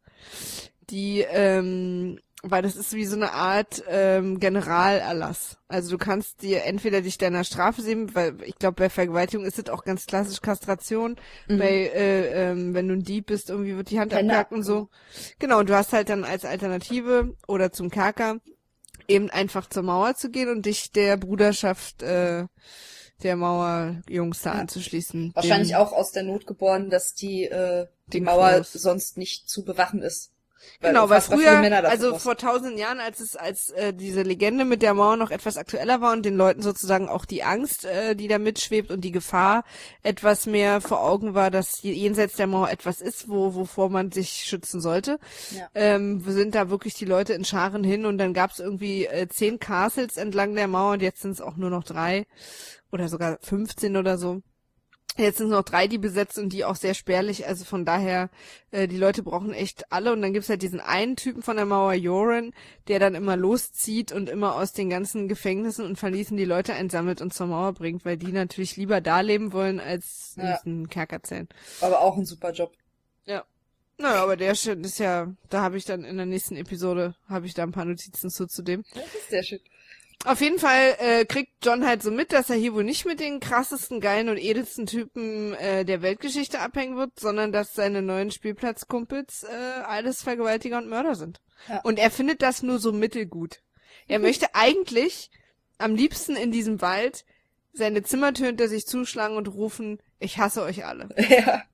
die, ähm, weil das ist wie so eine Art ähm, Generalerlass. Also du kannst dir entweder dich deiner Strafe sehen, weil ich glaube bei Vergewaltigung ist es auch ganz klassisch Kastration, Mhm. bei äh, ähm, wenn du ein Dieb bist, irgendwie wird die Hand Hände abgehackt und so. Genau, und du hast halt dann als Alternative oder zum Kerker eben einfach zur Mauer zu gehen und dich der Bruderschaft äh, der Mauerjungs da Ja. anzuschließen. Wahrscheinlich Dem- auch aus der Not geboren, dass die, äh, die Den Mauer Floß. sonst nicht zu bewachen ist. Genau, weil unfassbar viele früher, Männer dafür also brauchst. vor tausend Jahren, als es als äh, diese Legende mit der Mauer noch etwas aktueller war und den Leuten sozusagen auch die Angst, äh, die da mitschwebt und die Gefahr etwas mehr vor Augen war, dass jenseits der Mauer etwas ist, wo wovor man sich schützen sollte, Ja. ähm, sind da wirklich die Leute in Scharen hin und dann gab es irgendwie äh, zehn Castles entlang der Mauer und jetzt sind es auch nur noch drei oder sogar fünfzehn oder so. Jetzt sind es noch drei, die besetzt und die auch sehr spärlich, also von daher, äh, die Leute brauchen echt alle und dann gibt's halt diesen einen Typen von der Mauer, Joran, der dann immer loszieht und immer aus den ganzen Gefängnissen und Verließen die Leute einsammelt und zur Mauer bringt, weil die natürlich lieber da leben wollen, als in Ja. diesen Kerkerzellen. Aber auch ein super Job. Ja. Naja, aber der Shit ist ja, da habe ich dann in der nächsten Episode, habe ich da ein paar Notizen zu, zu dem. Das ist sehr schön. Auf jeden Fall äh, kriegt John halt so mit, dass er hier wohl nicht mit den krassesten, geilen und edelsten Typen äh, der Weltgeschichte abhängen wird, sondern dass seine neuen Spielplatzkumpels äh, alles Vergewaltiger und Mörder sind. Ja. Und er findet das nur so mittelgut. Er möchte eigentlich am liebsten in diesem Wald seine Zimmertür hinter sich zuschlagen und rufen, ich hasse euch alle. Ja.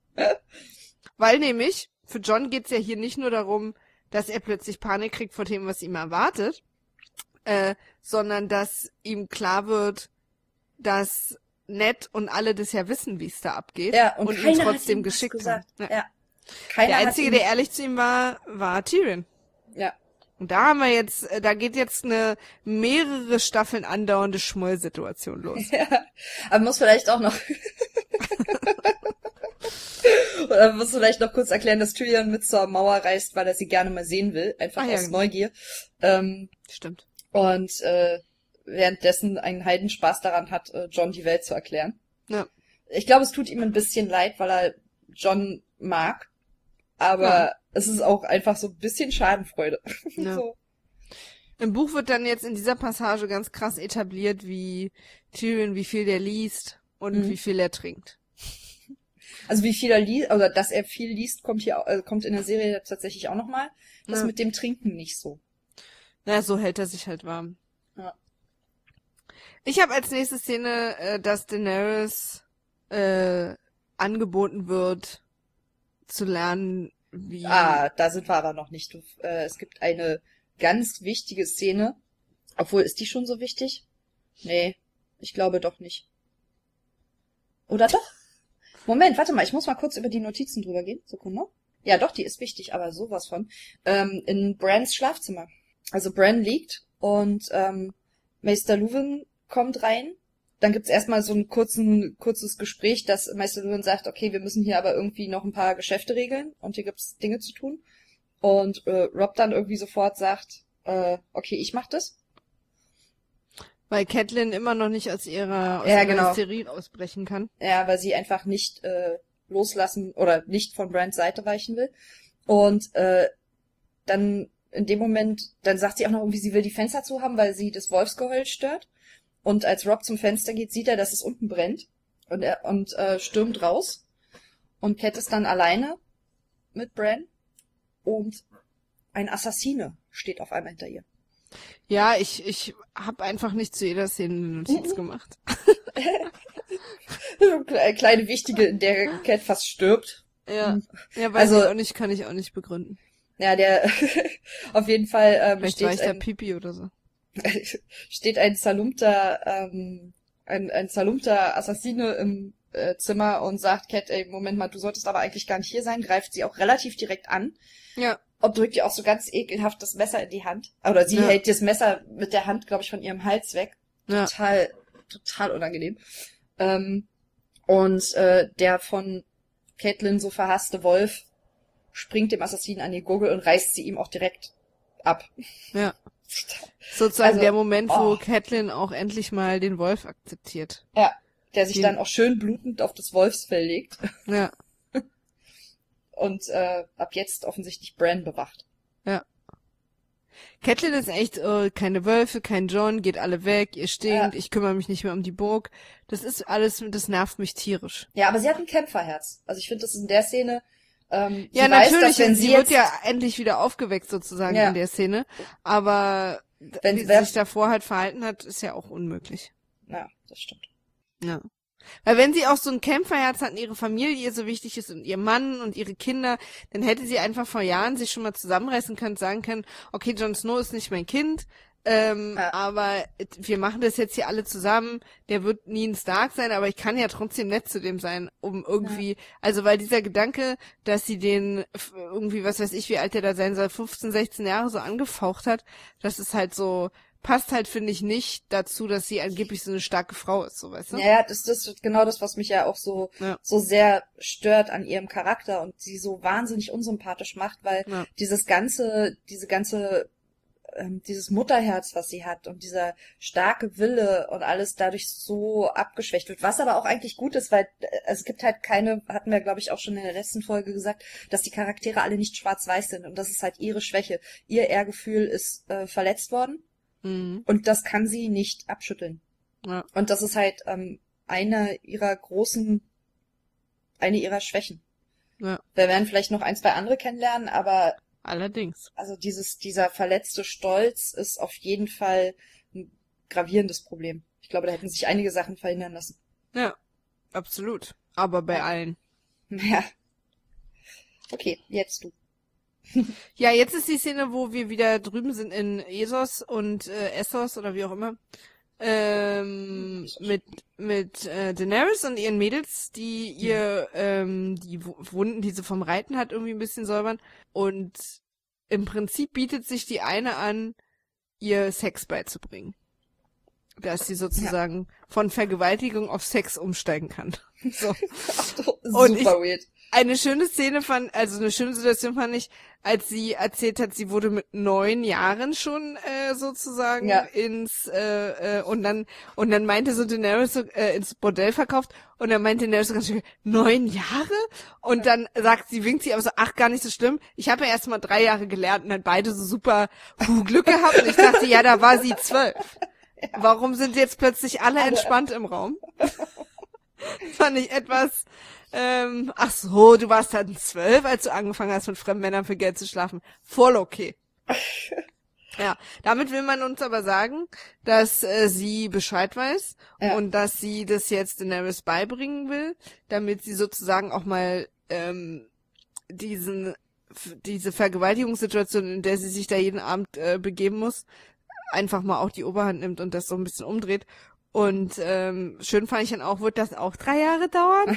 Weil nämlich, für John geht's ja hier nicht nur darum, dass er plötzlich Panik kriegt vor dem, was ihm erwartet, äh, sondern dass ihm klar wird, dass Ned und alle das ja wissen, wie es da abgeht Ja, und, und ihn keiner trotzdem hat ihm was geschickt gesagt. haben. Ja. Ja. Keiner Der hat Einzige, ihm- der ehrlich zu ihm war, war Tyrion. Ja. Und da haben wir jetzt, äh, da geht jetzt eine mehrere Staffeln andauernde Schmollsituation los. Ja. Aber man muss vielleicht auch noch Oder man muss vielleicht noch kurz erklären, dass Tyrion mit zur Mauer reist, weil er sie gerne mal sehen will, einfach Ah, ja, aus genau. Neugier. Ähm, Stimmt. und äh, währenddessen einen Heidenspaß daran hat, äh, John die Welt zu erklären. Ja. Ich glaube, es tut ihm ein bisschen leid, weil er John mag, aber Ja. es ist auch einfach so ein bisschen Schadenfreude. Ja. So. Im Buch wird dann jetzt in dieser Passage ganz krass etabliert, wie Tyrion, wie viel der liest und Mhm. wie viel er trinkt. Also wie viel er liest, oder dass er viel liest, kommt hier, äh, kommt in der Serie tatsächlich auch nochmal. Das Ja. mit dem Trinken nicht so. Na, so hält er sich halt warm. Ja. Ich habe als nächste Szene, äh, dass Daenerys äh, angeboten wird, zu lernen, wie... Ah, da sind wir aber noch nicht. Du, äh, es gibt eine ganz wichtige Szene. Obwohl, ist die schon so wichtig? Nee, ich glaube doch nicht. Oder doch? Moment, warte mal, ich muss mal kurz über die Notizen drüber gehen. Sekunde. Ja, doch, die ist wichtig, aber sowas von. Ähm, in Brans Schlafzimmer. Also Bran liegt und ähm, Maester Luwin kommt rein. Dann gibt's erstmal so ein kurzen, kurzes Gespräch, dass Meister Luwin sagt, okay, wir müssen hier aber irgendwie noch ein paar Geschäfte regeln und hier gibt's Dinge zu tun. Und äh, Rob dann irgendwie sofort sagt, äh, okay, ich mach das. Weil Catelyn immer noch nicht aus ihrer, aus Ja, ihrer genau. Hysterie ausbrechen kann. Ja, weil sie einfach nicht äh, loslassen oder nicht von Brans Seite weichen will. Und äh, dann in dem Moment, dann sagt sie auch noch irgendwie, sie will die Fenster zu haben, weil sie das Wolfsgeheul stört. Und als Rob zum Fenster geht, sieht er, dass es unten brennt. Und er und äh, stürmt raus. Und Cat ist dann alleine mit Bran. Und ein Assassine steht auf einmal hinter ihr. Ja, ich, ich habe einfach nicht zu jeder Szene eine Notiz Mhm. gemacht. Eine kleine wichtige, in der Cat fast stirbt. Ja, ja, weiß Also- ich auch nicht, kann ich auch nicht begründen. Ja, der auf jeden Fall ähm, Vielleicht war ich steht, da ein, Pipi oder so. steht ein zerlumpter ähm, ein, ein zerlumpter Assassine im äh, Zimmer und sagt Cat, ey, Moment mal, du solltest aber eigentlich gar nicht hier sein, greift sie auch relativ direkt an Ja, und drückt ihr auch so ganz ekelhaft das Messer in die Hand. Oder sie Ja. hält das Messer mit der Hand, glaube ich, von ihrem Hals weg. Ja. Total, total unangenehm. Ähm, und äh, der von Catelyn so verhasste Wolf springt dem Assassinen an die Gurgel und reißt sie ihm auch direkt ab. Ja. Sozusagen Also, der Moment, wo oh. Catelyn auch endlich mal den Wolf akzeptiert. Ja, der sich Den- dann auch schön blutend auf das Wolfsfell legt Ja, und äh, ab jetzt offensichtlich Bran bewacht. ja. Catelyn ist echt, äh, keine Wölfe, kein John, geht alle weg, ihr stinkt, Ja. ich kümmere mich nicht mehr um die Burg. Das ist alles, das nervt mich tierisch. Ja, aber sie hat ein Kämpferherz. Also ich finde, das ist in der Szene, ähm, Ja, sie weiß, natürlich, dass wenn und sie, sie jetzt, wird ja endlich wieder aufgeweckt sozusagen Ja. in der Szene, aber Wenn- wie sie wer- sich davor halt verhalten hat, ist ja auch unmöglich. Ja, das stimmt. Ja. Weil wenn sie auch so ein Kämpferherz hat und ihre Familie ihr so wichtig ist und ihr Mann und ihre Kinder, dann hätte sie einfach vor Jahren sich schon mal zusammenreißen können, sagen können, okay, Jon Snow ist nicht mein Kind, ähm, Ja. aber wir machen das jetzt hier alle zusammen, der wird nie ein Stark sein, aber ich kann ja trotzdem nett zu dem sein, um irgendwie, also weil dieser Gedanke, dass sie den f- irgendwie, was weiß ich, wie alt der da sein soll, fünfzehn, sechzehn Jahre so angefaucht hat, das ist halt so, passt halt, finde ich, nicht dazu, dass sie angeblich so eine starke Frau ist, so, weißt du? Ja, ja, das das ist genau das, was mich ja auch so Ja. so sehr stört an ihrem Charakter und sie so wahnsinnig unsympathisch macht, weil Ja. dieses ganze, diese ganze, ähm, dieses Mutterherz, was sie hat und dieser starke Wille und alles dadurch so abgeschwächt wird, was aber auch eigentlich gut ist, weil äh, es gibt halt keine, hatten wir glaube ich auch schon in der letzten Folge gesagt, dass die Charaktere alle nicht schwarz-weiß sind und das ist halt ihre Schwäche. Ihr Ehrgefühl ist äh, verletzt worden. Mhm. Und das kann sie nicht abschütteln. Ja. Und das ist halt ähm, eine ihrer großen, eine ihrer Schwächen. Ja. Wir werden vielleicht noch ein, zwei andere kennenlernen, aber Allerdings. also dieses, dieser verletzte Stolz ist auf jeden Fall ein gravierendes Problem. Ich glaube, da hätten sich einige Sachen verhindern lassen. Ja, absolut. Aber bei Ja. allen. Ja. Okay, jetzt du. Ja, jetzt ist die Szene, wo wir wieder drüben sind in Essos und äh, Essos oder wie auch immer. Ähm, mit mit äh, Daenerys und ihren Mädels, die ihr ähm, die W- Wunden, die sie vom Reiten hat, irgendwie ein bisschen säubern. Und im Prinzip bietet sich die eine an, ihr Sex beizubringen. Dass sie sozusagen von Vergewaltigung auf Sex umsteigen kann. So. Und ich- Super weird. Eine schöne Szene fand, also eine schöne Situation fand ich, als sie erzählt hat, sie wurde mit neun Jahren schon äh, sozusagen Ja. ins äh, äh, und dann und dann meinte so Daenerys so, äh, ins Bordell verkauft und dann meinte Daenerys so ganz schön, neun Jahre? Und dann sagt sie, winkt sie aber so, ach, gar nicht so schlimm. Ich habe ja erst mal drei Jahre gelernt und dann beide so super puh, Glück gehabt. Und ich dachte, ja, da war sie zwölf. Warum sind jetzt plötzlich alle Alle. entspannt im Raum? Fand ich etwas, ähm, ach so, du warst dann zwölf, als du angefangen hast, mit fremden Männern für Geld zu schlafen. Voll okay. Ja, damit will man uns aber sagen, dass äh, sie Bescheid weiß Ja. und dass sie das jetzt Daenerys beibringen will, damit sie sozusagen auch mal ähm, diesen f- diese Vergewaltigungssituation, in der sie sich da jeden Abend äh, begeben muss, einfach mal auch die Oberhand nimmt und das so ein bisschen umdreht. Und ähm, schön fand ich dann auch, wird das auch drei Jahre dauern?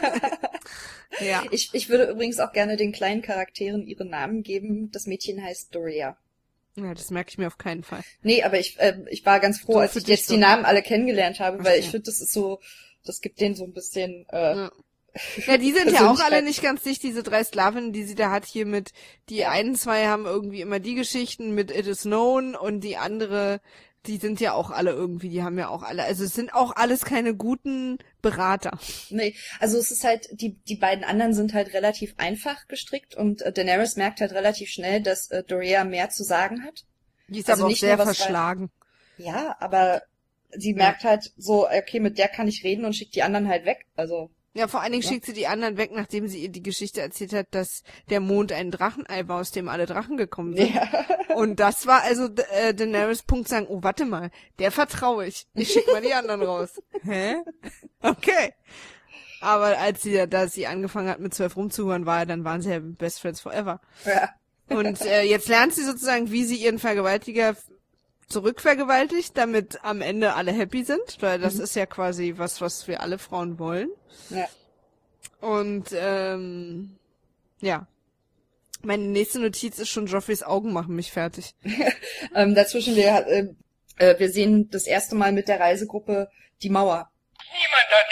Ja. Ich, ich würde übrigens auch gerne den kleinen Charakteren ihre Namen geben. Das Mädchen heißt Doria. Ja, das merke ich mir auf keinen Fall. Nee, aber ich, äh, ich war ganz froh, So, als für ich dich jetzt so. die Namen alle kennengelernt habe, weil Verstehe. ich finde, das ist so, das gibt denen so ein bisschen, äh, Ja. Ja, die sind ja auch alle Persönlichkeit. nicht ganz dicht, diese drei Sklavinnen, die sie da hat hier mit, die Ja. einen zwei haben irgendwie immer die Geschichten mit It is Known und die andere, die sind ja auch alle irgendwie, die haben ja auch alle, also es sind auch alles keine guten Berater. nee, also es ist halt, die, die beiden anderen sind halt relativ einfach gestrickt und äh, Daenerys merkt halt relativ schnell, dass äh, Doria mehr zu sagen hat. Die ist Also aber auch nicht sehr nur was verschlagen. Ja, aber sie merkt halt so, okay, mit der kann ich reden und schickt die anderen halt weg, also. Ja, vor allen Dingen Ja. schickt sie die anderen weg, nachdem sie ihr die Geschichte erzählt hat, dass der Mond ein Drachenei war, aus dem alle Drachen gekommen sind. Ja. Und das war also äh, Daenerys Punkt sagen, oh, warte mal, der vertraue ich. Ich schick mal die anderen raus. Hä? Okay. Aber als sie da sie angefangen hat mit zwölf rumzuhören, war dann waren sie ja Best Friends Forever. Ja. Und äh, jetzt lernt sie sozusagen, wie sie ihren Vergewaltiger zurückvergewaltigt, damit am Ende alle happy sind, weil das Mhm. ist ja quasi was, was wir alle Frauen wollen. Ja. Und ähm, ja. Meine nächste Notiz ist schon, Joffreys Augen machen mich fertig. Ähm, dazwischen wir, äh, Äh, wir sehen das erste Mal mit der Reisegruppe die Mauer. Niemand hat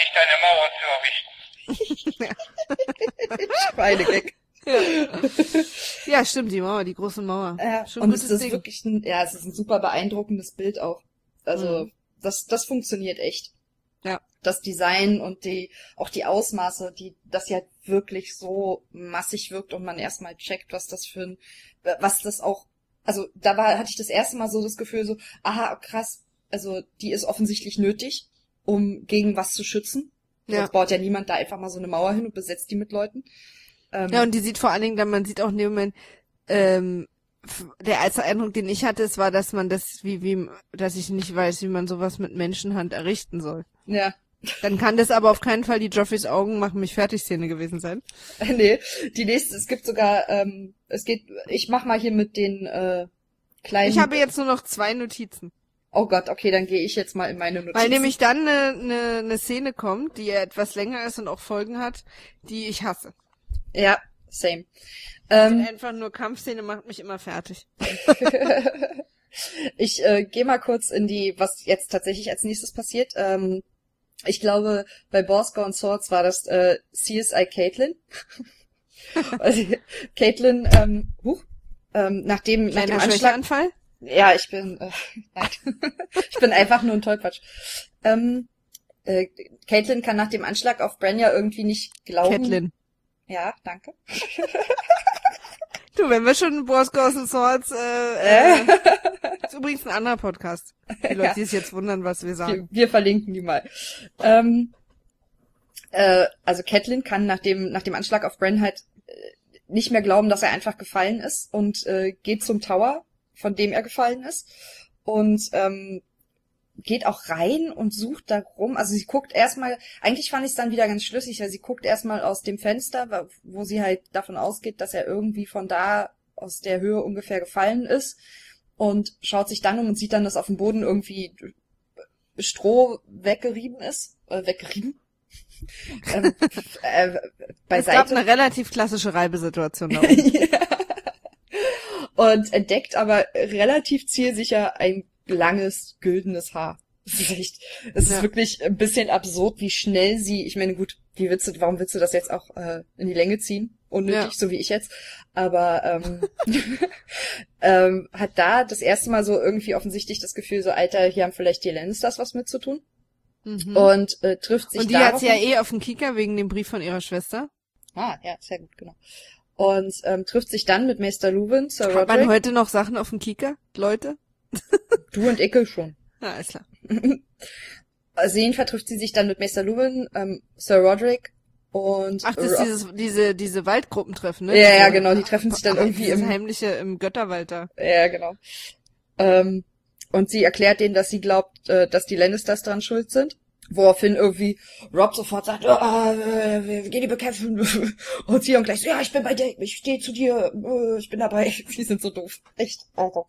die Absicht, eine Mauer zu errichten. Schweinegag. Ja. Ja, stimmt, die Mauer, die große Mauer. Ja, Schon und gutes es ist Ding. wirklich ein, ja, es ist ein super beeindruckendes Bild auch. Also, Mhm. das, das funktioniert echt. Ja. Das Design und die, auch die Ausmaße, die, dass sie halt wirklich so massig wirkt und man erstmal checkt, was das für ein, was das auch, also, da war, hatte ich das erste Mal so das Gefühl so, aha, krass, also, die ist offensichtlich nötig, um gegen was zu schützen. Ja. Sonst baut ja niemand da einfach mal so eine Mauer hin und besetzt die mit Leuten. Ähm, Ja, und die sieht vor allen Dingen dann, man sieht auch in dem Moment, ähm, f- der erste Eindruck, den ich hatte, es war, dass man das, wie, wie, dass ich nicht weiß, wie man sowas mit Menschenhand errichten soll. ja. Dann kann das aber auf keinen Fall die Joffreys Augen machen mich fertig Szene gewesen sein. Nee, die nächste, es gibt sogar, ähm, es geht, ich mach mal hier mit den äh, kleinen... Ich habe jetzt nur noch zwei Notizen. Oh Gott, okay, dann gehe ich jetzt mal in meine Notizen. Weil nämlich dann eine, eine, eine Szene kommt, die etwas länger ist und auch Folgen hat, die ich hasse. Ja, same. Ähm, Einfach nur Kampfszene macht mich immer fertig. ich äh, gehe mal kurz in die, was jetzt tatsächlich als nächstes passiert. Ähm, ich glaube, bei Borska und Swords war das äh, C S I Caitlin. Also, Caitlin, ähm, huch, ähm, nachdem, nach dem Kleiner Anschlag... Schwächeanfall? Ja, ich bin, äh, nein. Ich bin einfach nur ein Tollpatsch. Ähm, äh, Caitlin kann nach dem Anschlag auf Bran ja irgendwie nicht glauben. Catelyn. Ja, danke. Du, wenn wir schon Borska und Swords, äh, äh, ist übrigens ein anderer Podcast. Die Leute, Ja. die sich jetzt wundern, was wir sagen. Wir, wir verlinken die mal. Ähm, äh, also Catelyn kann nach dem, nach dem Anschlag auf Bran halt äh, nicht mehr glauben, dass er einfach gefallen ist und äh, geht zum Tower, von dem er gefallen ist. Und ähm, geht auch rein und sucht da rum. Also sie guckt erstmal, eigentlich fand ich es dann wieder ganz schlüssig, weil sie guckt erstmal aus dem Fenster, wo sie halt davon ausgeht, dass er irgendwie von da aus der Höhe ungefähr gefallen ist und schaut sich dann um und sieht dann, dass auf dem Boden irgendwie Stroh weggerieben ist. Äh, weggerieben? ähm, äh, beiseite. Es gab eine relativ klassische Reibesituation da oben. Ja. Und entdeckt aber relativ zielsicher ein langes, güldenes Haar. Das ist echt, es ist Ja. wirklich ein bisschen absurd, wie schnell sie, ich meine, gut, wie willst du, warum willst du das jetzt auch äh, in die Länge ziehen? Unnötig, Ja. so wie ich jetzt. Aber ähm, ähm, hat da das erste Mal so irgendwie offensichtlich das Gefühl, so, Alter, hier haben vielleicht die Lannisters was mit zu tun. Mhm. Und äh, trifft sich Und die hat darauf- sie ja eh auf dem Kicker wegen dem Brief von ihrer Schwester. Ah, ja, sehr gut, genau. Und ähm, trifft sich dann mit Meister Luwin, Sir Hat man Roderick. heute noch Sachen auf dem Kicker, Leute? Du und Icke schon. Ja, alles klar. Also jedenfalls trifft sie sich dann mit Meister Luwin, ähm, Sir Roderick und... Ach, das ist Ro- dieses, diese, diese Waldgruppentreffen, ne? Ja, Diese- ja, genau, die treffen sich dann irgendwie dieses im... heimliche im Götterwald da. Ja, genau. Ähm, und sie erklärt denen, dass sie glaubt, äh, dass die Lannisters dran schuld sind. Woraufhin irgendwie Rob sofort sagt, ah, äh, wir gehen die bekämpfen. Und Theon gleich so, ja, ich bin bei dir, ich stehe zu dir, äh, ich bin dabei. Die sind so doof. Echt. Alter.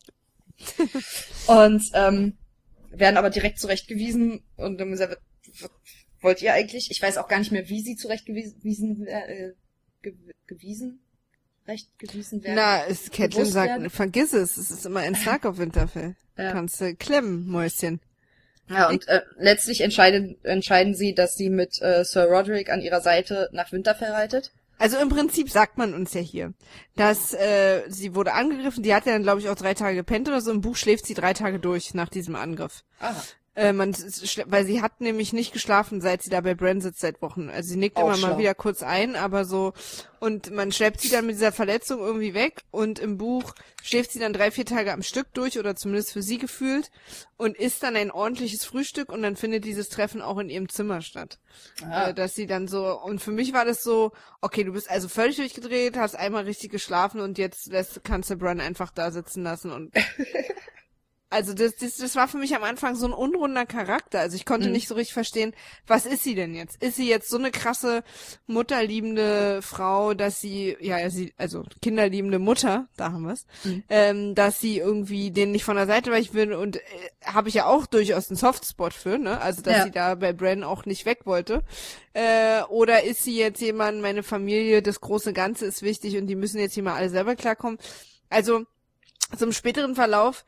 Und ähm, werden aber direkt zurechtgewiesen. Und dann gesagt, was wollt ihr eigentlich? Ich weiß auch gar nicht mehr, wie sie zurechtgewiesen äh, ge gewiesen? Recht gewiesen werden. Na, es, Catelyn bewusst sagt, werden. vergiss es, es ist immer ein Stark auf Winterfell. Ja. Kannst du klemmen, Mäuschen. Ja, und äh, letztlich entscheiden, entscheiden sie, dass sie mit äh, Sir Roderick an ihrer Seite nach Winterfell reitet. Also im Prinzip sagt man uns ja hier, dass äh, sie wurde angegriffen, die hat ja dann, glaube ich, auch drei Tage gepennt oder so. Im Buch schläft sie drei Tage durch nach diesem Angriff. Aha. Äh, man, weil sie hat nämlich nicht geschlafen, seit sie da bei Bran sitzt seit Wochen. Also sie nickt Auch immer schlau. mal wieder kurz ein, aber so, und man schleppt sie dann mit dieser Verletzung irgendwie weg und im Buch schläft sie dann drei, vier Tage am Stück durch oder zumindest für sie gefühlt und isst dann ein ordentliches Frühstück und dann findet dieses Treffen auch in ihrem Zimmer statt. Ah. Äh, dass sie dann so, und für mich war das so, okay, du bist also völlig durchgedreht, hast einmal richtig geschlafen und jetzt lässt, kannst du Bran einfach da sitzen lassen und also das, das, das war für mich am Anfang so ein unrunder Charakter. Also ich konnte Mhm. nicht so richtig verstehen, was ist sie denn jetzt? Ist sie jetzt so eine krasse mutterliebende Frau, dass sie, ja, sie, also kinderliebende Mutter, da haben wir's, Mhm. ähm, dass sie irgendwie den nicht von der Seite weichen will und äh, habe ich ja auch durchaus einen Softspot für, ne? Also dass Ja. sie da bei Bran auch nicht weg wollte. Äh, oder ist sie jetzt jemand, meine Familie, das große Ganze ist wichtig und die müssen jetzt hier mal alle selber klarkommen. Also zum späteren Verlauf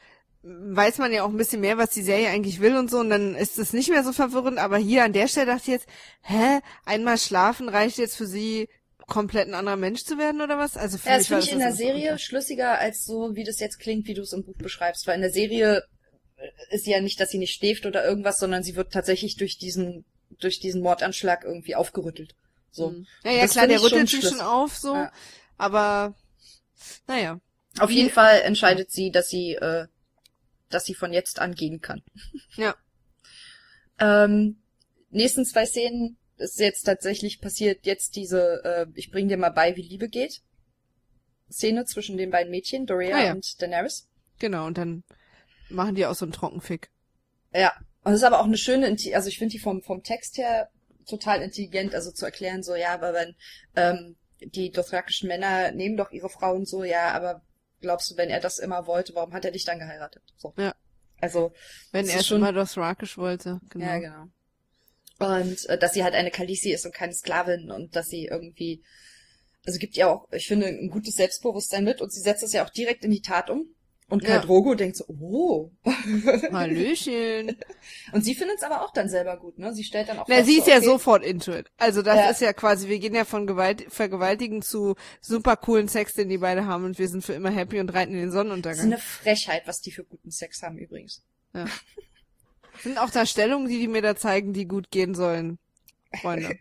weiß man ja auch ein bisschen mehr, was die Serie eigentlich will und so, und dann ist es nicht mehr so verwirrend, aber hier an der Stelle dachte ich jetzt, hä, einmal schlafen reicht jetzt für sie, komplett ein anderer Mensch zu werden oder was? Also für Ja, mich das war finde ich in das der so Serie unklar. schlüssiger als so, wie das jetzt klingt, wie du es im Buch beschreibst. Weil in der Serie ist ja nicht, dass sie nicht schläft oder irgendwas, sondern sie wird tatsächlich durch diesen durch diesen Mordanschlag irgendwie aufgerüttelt. So. Mhm. Ja, ja, Das klar, finde der ich schon rüttelt sich schlüssig. schon auf, so, Ja. aber, naja. Auf Wie- jeden Fall entscheidet sie, dass sie, äh, dass sie von jetzt an gehen kann. Ja. Ähm, nächsten zwei Szenen ist jetzt tatsächlich passiert jetzt diese, äh, ich bring dir mal bei, wie Liebe geht. Szene zwischen den beiden Mädchen, Dorea Ah, ja. und Daenerys. Genau, und dann machen die auch so einen Trockenfick. Ja. Und es ist aber auch eine schöne, Inti- also ich finde die vom, vom Text her total intelligent, also zu erklären, so, ja, aber wenn, ähm, die dothrakischen Männer nehmen doch ihre Frauen so, ja, aber glaubst du, wenn er das immer wollte, warum hat er dich dann geheiratet? So. Ja. Also, Wenn es er ist schon schon- mal Dothrakisch wollte, genau. ja, genau. Und äh, dass sie halt eine Khaleesi ist und keine Sklavin und dass sie irgendwie, also gibt ihr auch, ich finde, ein gutes Selbstbewusstsein mit und sie setzt es ja auch direkt in die Tat um. Und Khal Ja. Drogo denkt so, oh. Hallöchen. Und sie findet es aber auch dann selber gut, ne? Sie stellt dann auch Na, fest, sie ist so, ja okay, sofort into it. Also das Ja. ist ja quasi, wir gehen ja von Gewalt, Vergewaltigen zu super coolen Sex, den die beide haben, und wir sind für immer happy und reiten in den Das ist Sonnenuntergang. eine Frechheit, was die für guten Sex haben übrigens. Ja. Sind auch da Stellungen, die die mir da zeigen, die gut gehen sollen, Freunde.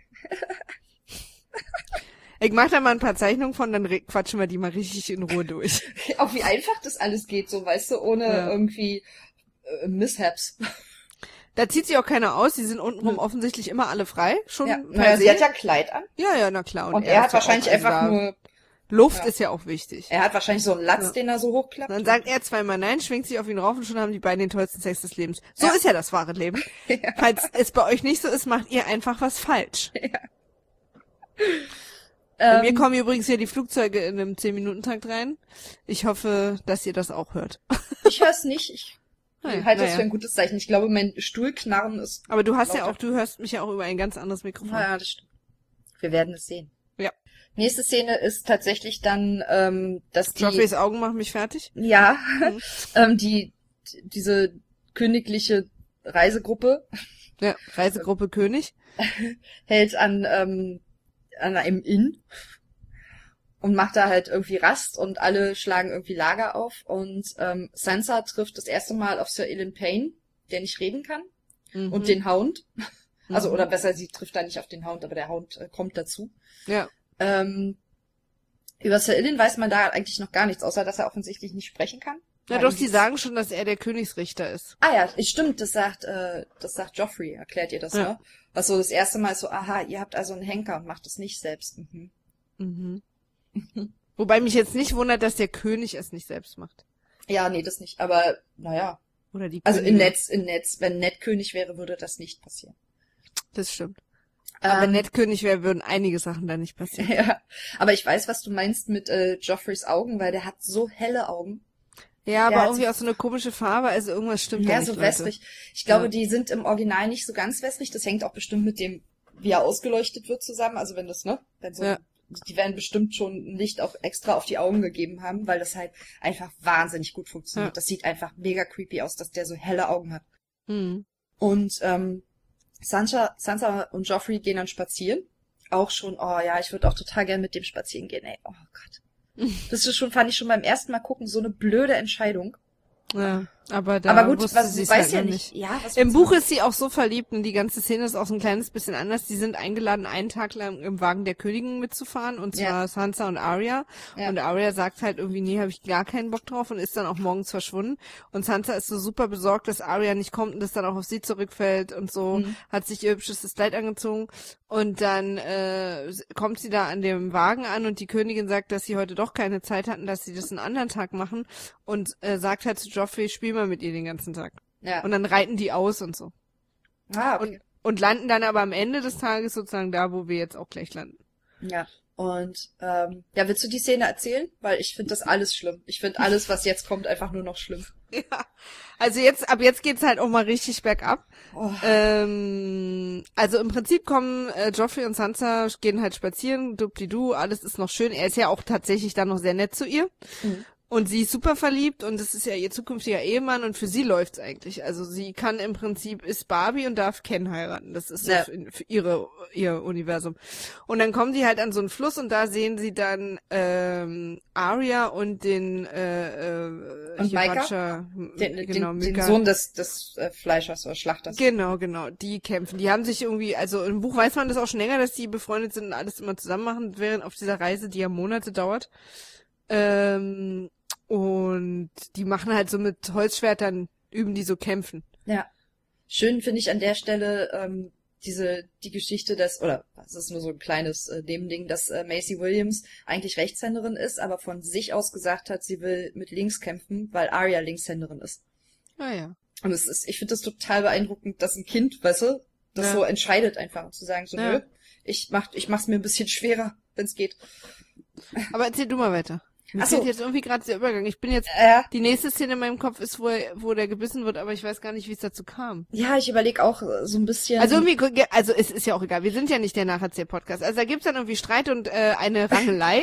Ich mach da mal ein paar Zeichnungen von, dann re- quatschen wir die mal richtig in Ruhe durch. Auch wie einfach das alles geht, so, weißt du, ohne Ja. irgendwie äh, Mishaps. Da zieht sich auch keiner aus, die sind untenrum Nö. offensichtlich immer alle frei. Schon Ja, per naja, sie se. hat ja ein Kleid an. ja, ja, na klar. Und, er, hat ist ja wahrscheinlich auch, also einfach da- nur, Luft ja. ist ja auch wichtig. er hat wahrscheinlich so einen Latz, Ja. den er so hochklappt. Dann sagt er zweimal nein, schwingt sich auf ihn rauf und schon haben die beiden den tollsten Sex des Lebens. So Ja. ist ja das wahre Leben. Ja. Falls es bei euch nicht so ist, macht ihr einfach was falsch. Bei mir Ähm, kommen übrigens hier die Flugzeuge in einem zehn-Minuten-Takt rein. Ich hoffe, dass ihr das auch hört. ich hör's nicht, ich Naja, halte das naja. für ein gutes Zeichen. Ich glaube, mein Stuhlknarren ist, Aber du hast ja lauter. auch, du hörst mich ja auch über ein ganz anderes Mikrofon. naja, das stimmt. Wir werden es sehen. Ja. Nächste Szene ist tatsächlich dann, ähm, dass die, Joffreys Augen machen mich fertig. ja, Mhm. ähm, die, diese königliche Reisegruppe Ja, Reisegruppe König. hält an, ähm, an einem Inn und macht da halt irgendwie Rast und alle schlagen irgendwie Lager auf und ähm, Sansa trifft das erste Mal auf Sir Ilyn Payne, der nicht reden kann, Mhm. und den Hound. Also, Mhm. oder besser, sie trifft da nicht auf den Hound, aber der Hound äh, kommt dazu. Ja. Ähm, über Sir Ilyn weiß man da eigentlich noch gar nichts, außer dass er offensichtlich nicht sprechen kann. Ja, Weil doch, die ihm- sagen schon, dass er der Königsrichter ist. Ah ja, stimmt, das sagt, äh, das sagt Joffrey, erklärt ihr das, Ja. ne? Was so das erste Mal ist so, aha, ihr habt also einen Henker und macht es nicht selbst. Mhm. Mhm. Wobei mich jetzt nicht wundert, dass der König es nicht selbst macht. Ja, nee, das nicht, aber naja. Oder die Also in Königin. Netz, in Netz, wenn Ned König wäre, würde das nicht passieren. Das stimmt. Aber wenn Ähm, Ned König wäre, würden einige Sachen da nicht passieren. Ja, aber ich weiß, was du meinst mit äh, Joffreys Augen, weil der hat so helle Augen. Ja, Der aber hat irgendwie so- auch so eine komische Farbe, also irgendwas stimmt da Ja, nicht, so Leute. wässrig. Ich glaube, Ja. die sind im Original nicht so ganz wässrig. Das hängt auch bestimmt mit dem, wie er ausgeleuchtet wird, zusammen. Also wenn das, ne? Wenn so, Ja. die werden bestimmt schon Licht auch extra auf die Augen gegeben haben, weil das halt einfach wahnsinnig gut funktioniert. Ja. Das sieht einfach mega creepy aus, dass der so helle Augen hat. Hm. Und ähm, Sansa, Sansa und Joffrey gehen dann spazieren. Auch schon, oh ja, ich würde auch total gern mit dem spazieren gehen, ey. Oh Gott. Das ist schon, fand ich schon beim ersten Mal gucken, so eine blöde Entscheidung. Ja, aber da Aber gut, wusste was, sie es weiß halt ja noch nicht. Ja, was Im willst Buch du- ist sie auch so verliebt und die ganze Szene ist auch so ein kleines bisschen anders. Die sind eingeladen, einen Tag lang im Wagen der Königin mitzufahren, und zwar Ja. Sansa und Arya. Ja. Und Arya sagt halt irgendwie, nee, habe ich gar keinen Bock drauf, und ist dann auch morgens verschwunden. Und Sansa ist so super besorgt, dass Arya nicht kommt und das dann auch auf sie zurückfällt und so, Mhm. hat sich ihr hübsches Kleid angezogen. Und dann äh, kommt sie da an dem Wagen an und die Königin sagt, dass sie heute doch keine Zeit hatten, dass sie das einen anderen Tag machen, und äh, sagt halt zu Joffrey, spiel mal mit ihr den ganzen Tag. Ja. Und dann reiten die aus und so. ah, okay. Und, und landen dann aber am Ende des Tages sozusagen da, wo wir jetzt auch gleich landen. Ja. Und ähm, ja, willst du die Szene erzählen? Weil ich finde das alles schlimm. Ich finde alles, was jetzt kommt, einfach nur noch schlimm. Ja. Also jetzt, ab jetzt geht's halt auch mal richtig bergab. Oh. Ähm, also im Prinzip kommen äh, Joffrey und Sansa, gehen halt spazieren, dupdidu, alles ist noch schön. Er ist ja auch tatsächlich dann noch sehr nett zu ihr. Mhm. Und sie ist super verliebt und es ist ja ihr zukünftiger Ehemann und für sie läuft's eigentlich. Also sie kann im Prinzip, ist Barbie und darf Ken heiraten. Das ist so Ja. für, für ihre, ihr Universum. Und dann kommen die halt an so einen Fluss und da sehen sie dann ähm, Arya und den äh, äh, Und Maika? Hiratcha, Den, genau, den, den Mika. Sohn des, des äh, Fleischers oder Schlachters. Genau, genau, die kämpfen. Die haben sich irgendwie, also im Buch weiß man das auch schon länger, dass die befreundet sind und alles immer zusammen machen, während auf dieser Reise, die ja Monate dauert. Ähm, und die machen halt so mit Holzschwertern, üben die so kämpfen. Ja. Schön finde ich an der Stelle ähm, diese die Geschichte, dass, oder es ist nur so ein kleines äh, Nebending, dass äh, Maisie Williams eigentlich Rechtshänderin ist, aber von sich aus gesagt hat, sie will mit links kämpfen, weil Arya Linkshänderin ist. Ah ja. Und es ist, ich finde das total beeindruckend, dass ein Kind, weißt du, das Ja. so entscheidet einfach, zu sagen, so, Ja. nö, ich mach, ich mach's mir ein bisschen schwerer, wenn's geht. Aber erzähl du mal weiter. Mir Ach so. fehlt jetzt irgendwie gerade der Übergang. Ich bin jetzt, Äh, die nächste Szene in meinem Kopf ist, wo, er, wo der gebissen wird, aber ich weiß gar nicht, wie es dazu kam. ja, ich überlege auch äh, so ein bisschen. Also irgendwie, also es ist ja auch egal, wir sind ja nicht der Nacherzähl-Podcast. Also da gibt's dann irgendwie Streit und äh, eine Rangelei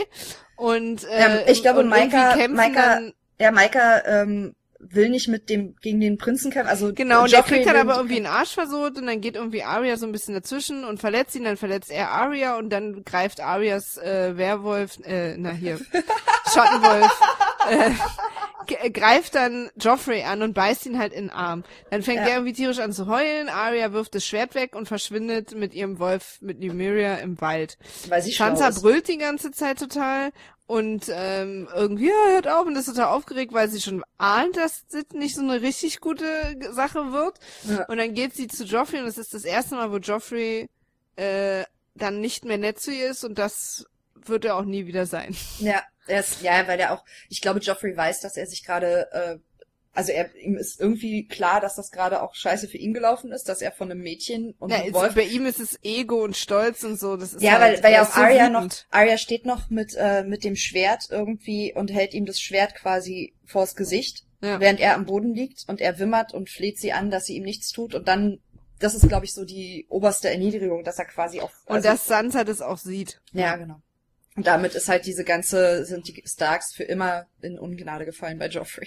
und äh, Ja, ich glaube, und Maika- irgendwie kämpfen Maika- dann, ja, Maika ähm, will nicht mit dem gegen den Prinzen kämpfen. Also genau, und der Joffrey kriegt dann will aber die- irgendwie einen Arsch versohlt und dann geht irgendwie Arya so ein bisschen dazwischen und verletzt ihn, dann verletzt er Arya und dann greift Arias äh, Werwolf, äh, na hier, Schattenwolf, äh, ge- greift dann Joffrey an und beißt ihn halt in den Arm. Dann fängt Ja. der irgendwie tierisch an zu heulen, Arya wirft das Schwert weg und verschwindet mit ihrem Wolf, mit Nymeria im Wald. weil sie schlau Sansa ist. brüllt die ganze Zeit total und ähm, irgendwie, ja, hört auf und ist total aufgeregt, weil sie schon ahnt, dass das nicht so eine richtig gute Sache wird. Ja. Und dann geht sie zu Joffrey und es ist das erste Mal, wo Joffrey äh, dann nicht mehr nett zu ihr ist und das wird er auch nie wieder sein. Ja, er ist, ja, weil er auch, ich glaube, Joffrey weiß, dass er sich gerade, äh, also er, ihm ist irgendwie klar, dass das gerade auch scheiße für ihn gelaufen ist, dass er von einem Mädchen und Ja, einem es, Wolf. bei ihm ist es Ego und Stolz und so. Das ist Ja, halt, weil, weil er ja ist auch so Arya noch, wütend. Arya steht noch mit, äh, mit dem Schwert irgendwie und hält ihm das Schwert quasi vors Gesicht, Ja. während er am Boden liegt und er wimmert und fleht sie an, dass sie ihm nichts tut und dann, das ist, glaube ich, so die oberste Erniedrigung, dass er quasi auch, Und also, dass Sansa das auch sieht. ja, genau. Und damit ist halt diese ganze, sind die Starks für immer in Ungnade gefallen bei Joffrey.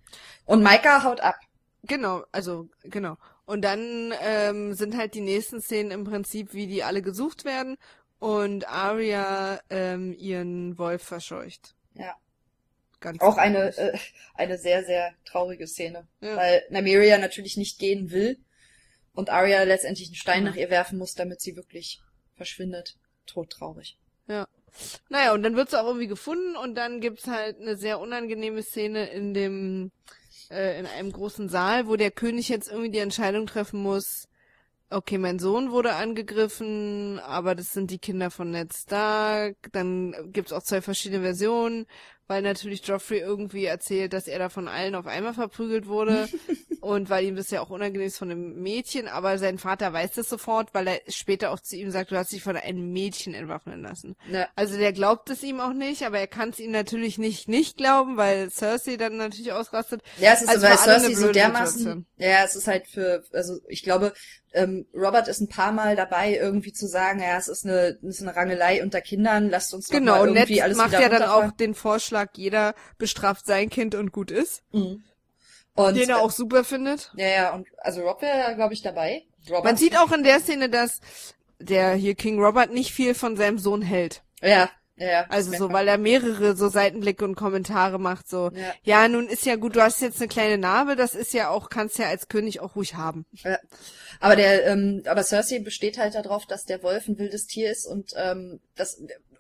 Und Maika haut ab. Genau, also genau. Und dann ähm, sind halt die nächsten Szenen im Prinzip, wie die alle gesucht werden und Arya ähm, ihren Wolf verscheucht. Ja. Ganz Auch eine, traurig. äh, eine sehr, sehr traurige Szene. Ja. Weil Nymeria natürlich nicht gehen will und Arya letztendlich einen Stein Ja. nach ihr werfen muss, damit sie wirklich verschwindet. Todtraurig. Ja. Naja, und dann wird sie auch irgendwie gefunden und dann gibt's halt eine sehr unangenehme Szene in dem, äh, in einem großen Saal, wo der König jetzt irgendwie die Entscheidung treffen muss, okay, mein Sohn wurde angegriffen, aber das sind die Kinder von Ned Stark. Dann gibt's auch zwei verschiedene Versionen, weil natürlich Joffrey irgendwie erzählt, dass er da von allen auf einmal verprügelt wurde und weil ihm das ja auch unangenehm ist von einem Mädchen, aber sein Vater weiß das sofort, weil er später auch zu ihm sagt, du hast dich von einem Mädchen entwaffnen lassen. Ja. Also der glaubt es ihm auch nicht, aber er kann es ihm natürlich nicht nicht glauben, weil Cersei dann natürlich ausrastet. Ja, es ist Also weil für alle eine Cersei so blöde dermaßen, Situation. ja, es ist halt für, also ich glaube, ähm, Robert ist ein paar Mal dabei, irgendwie zu sagen, ja, es ist eine, es ist eine Rangelei unter Kindern, lasst uns doch Genau, mal und irgendwie Ned alles macht wieder ja dann auch runterfahren. den Vorschlag, jeder bestraft sein Kind und gut ist, Mhm. Und, den er auch super findet. ja, ja, und also Rob wäre, glaube ich, dabei. Robert. Man sieht auch in der Szene, dass der hier King Robert nicht viel von seinem Sohn hält. Ja, ja, ja. Also das so, merkt man. weil er mehrere so Seitenblicke und Kommentare macht, so, Ja. ja, nun ist ja gut, du hast jetzt eine kleine Narbe, das ist ja auch, kannst ja als König auch ruhig haben. Ja. Aber der, ähm, aber Cersei besteht halt darauf, dass der Wolf ein wildes Tier ist und ähm, das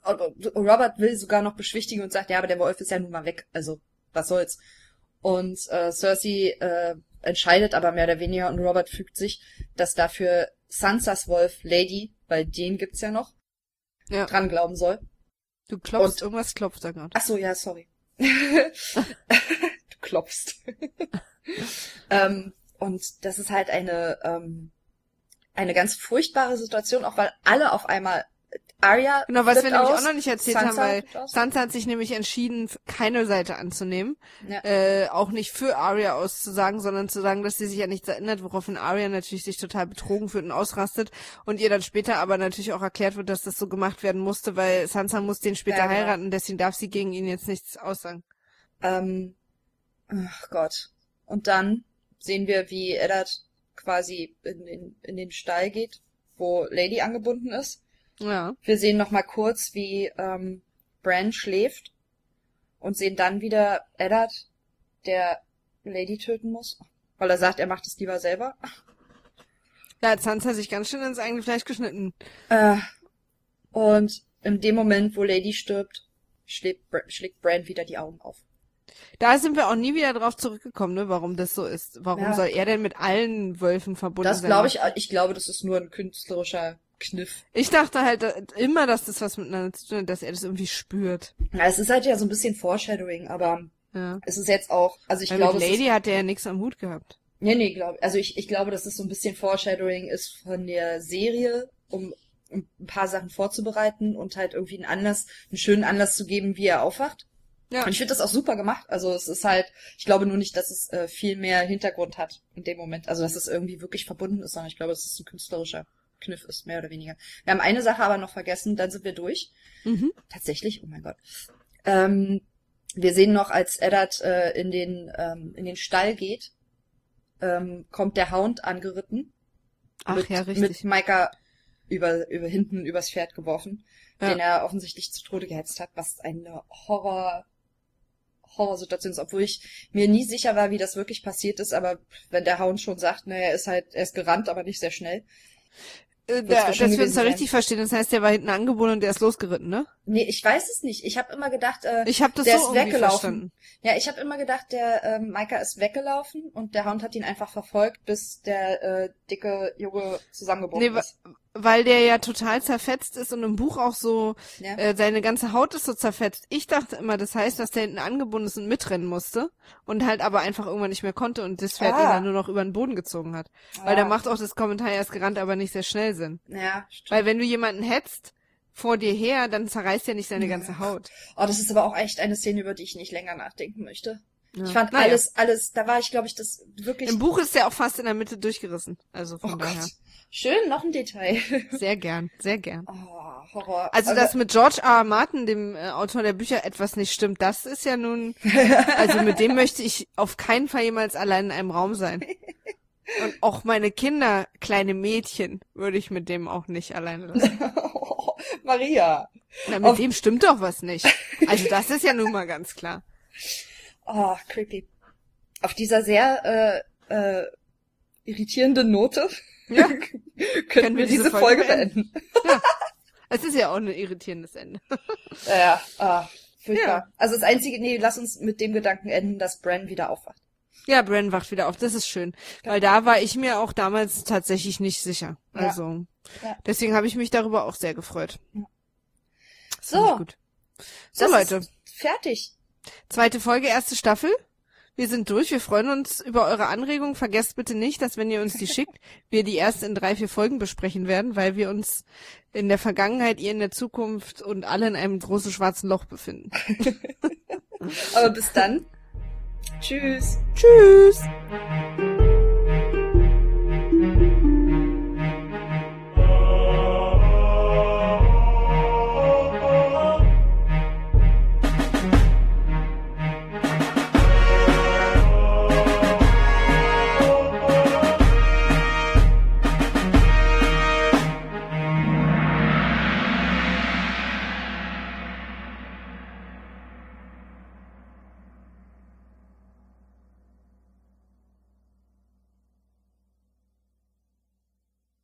Robert will sogar noch beschwichtigen und sagt, ja, aber der Wolf ist ja nun mal weg, also was soll's. Und äh, Cersei äh, entscheidet aber mehr oder weniger und Robert fügt sich, dass dafür Sansas Wolf Lady, weil den gibt's ja noch, Ja. dran glauben soll. Du klopfst, Und- irgendwas klopft da gerade. Ach so, ja, sorry. Du klopfst. ähm, und das ist halt eine ähm, eine ganz furchtbare Situation, auch weil alle auf einmal Arya Genau, was wir flippt nämlich aus, auch noch nicht erzählt Sansa haben, weil flippt aus. Sansa hat sich nämlich entschieden, keine Seite anzunehmen. Ja. Äh, auch nicht für Arya auszusagen, sondern zu sagen, dass sie sich an nichts erinnert, woraufhin Arya natürlich sich total betrogen fühlt und ausrastet und ihr dann später aber natürlich auch erklärt wird, dass das so gemacht werden musste, weil Sansa muss den später Ja, genau. heiraten, deswegen darf sie gegen ihn jetzt nichts aussagen. Ähm, ach Gott. Und dann sehen wir, wie Eddard quasi in den, in den Stall geht, wo Lady angebunden ist. Ja. Wir sehen noch mal kurz, wie ähm, Bran schläft und sehen dann wieder Eddard, der Lady töten muss, weil er sagt, er macht es lieber selber. Da hat Sansa sich ganz schön ins eigene Fleisch geschnitten. Äh, und in dem Moment, wo Lady stirbt, schlägt, Br- schlägt Bran wieder die Augen auf. Da sind wir auch nie wieder drauf zurückgekommen, ne, warum das so ist. Warum Ja. soll er denn mit allen Wölfen verbunden Das sein? glaube ich, ich glaube, das ist nur ein künstlerischer Kniff. Ich dachte halt äh, immer, dass das was miteinander zu tun hat, dass er das irgendwie spürt. Ja, es ist halt ja so ein bisschen Foreshadowing, aber Ja. es ist jetzt auch, also ich Weil glaube, mit es Lady ist, hat er ja nichts am Hut gehabt. nee, nee, glaub, also ich, ich glaube, dass es so ein bisschen Foreshadowing ist von der Serie, um, um ein paar Sachen vorzubereiten und halt irgendwie einen Anlass, einen schönen Anlass zu geben, wie er aufwacht. Ja. Und ich finde das auch super gemacht. Also es ist halt, ich glaube nur nicht, dass es äh, viel mehr Hintergrund hat in dem Moment. Also dass es irgendwie wirklich verbunden ist, sondern ich glaube, dass es ein künstlerischer Kniff ist, mehr oder weniger. Wir haben eine Sache aber noch vergessen, dann sind wir durch. Mhm. Tatsächlich, oh mein Gott. Ähm, wir sehen noch, als Eddard äh, in den ähm, in den Stall geht, ähm, kommt der Hound angeritten. Ach mit, ja, Mit richtig. Micah über, über hinten übers Pferd geworfen, Ja. den er offensichtlich zu Tode gehetzt hat, was eine Horror, Horrorsituation ist, obwohl ich mir nie sicher war, wie das wirklich passiert ist, aber wenn der Hound schon sagt, naja, er ist halt, er ist gerannt, aber nicht sehr schnell. Äh, Wird's da, wohl dass schon wir uns gewesen da sein. richtig verstehen, das heißt, der war hinten angebunden und der ist losgeritten, ne? Nee, ich weiß es nicht. Ich habe immer gedacht, äh, Ich habe das der so ist irgendwie weggelaufen. verstanden. Ja, ich habe immer gedacht, der ähm, Micah ist weggelaufen und der Hound hat ihn einfach verfolgt, bis der äh, dicke Junge zusammengebrochen Nee, wa- ist. weil der ja total zerfetzt ist und im Buch auch so, Ja. äh, seine ganze Haut ist so zerfetzt. Ich dachte immer, das heißt, dass der hinten angebunden ist und mitrennen musste und halt aber einfach irgendwann nicht mehr konnte und das Pferd Ah. ihn dann nur noch über den Boden gezogen hat. Weil da Ah. macht auch das Kommentar, er ist gerannt, aber nicht sehr schnell Sinn. Ja, stimmt. Weil wenn du jemanden hetzt vor dir her, dann zerreißt ja nicht seine ganze Haut. Oh, das ist aber auch echt eine Szene, über die ich nicht länger nachdenken möchte. Ja. Ich fand Naja. alles, alles, da war ich, glaube ich, das wirklich... Im Buch ist der auch fast in der Mitte durchgerissen. Also oh von daher. Gott. Schön, noch ein Detail. Sehr gern, sehr gern. Oh, Horror. Also, Aber- dass mit George R. R. Martin, dem äh, Autor der Bücher, etwas nicht stimmt, das ist ja nun, also mit dem möchte ich auf keinen Fall jemals allein in einem Raum sein. Und auch meine Kinder, kleine Mädchen, würde ich mit dem auch nicht alleine lassen. Oh, Maria. Na, mit Auf- dem stimmt doch was nicht. Also das ist ja nun mal ganz klar. Oh, creepy. Auf dieser sehr äh, äh, irritierenden Note Ja. können wir diese Folge beenden. Es ist ja auch ein irritierendes Ende. Ja, ja, ah, furchtbar. Ja. Also das Einzige, nee, lass uns mit dem Gedanken enden, dass Bran wieder aufwacht. Ja, Bran wacht wieder auf, das ist schön. Weil da war ich mir auch damals tatsächlich nicht sicher. Ja. Also, Ja. deswegen habe ich mich darüber auch sehr gefreut. Das So. fand ich gut. So, Das Leute. ist fertig. Zweite Folge, erste Staffel. Wir sind durch. Wir freuen uns über eure Anregungen. Vergesst bitte nicht, dass wenn ihr uns die schickt, wir die erst in drei, vier Folgen besprechen werden, weil wir uns in der Vergangenheit, ihr in der Zukunft und alle in einem großen schwarzen Loch befinden. Aber bis dann. Tschüss. Tschüss!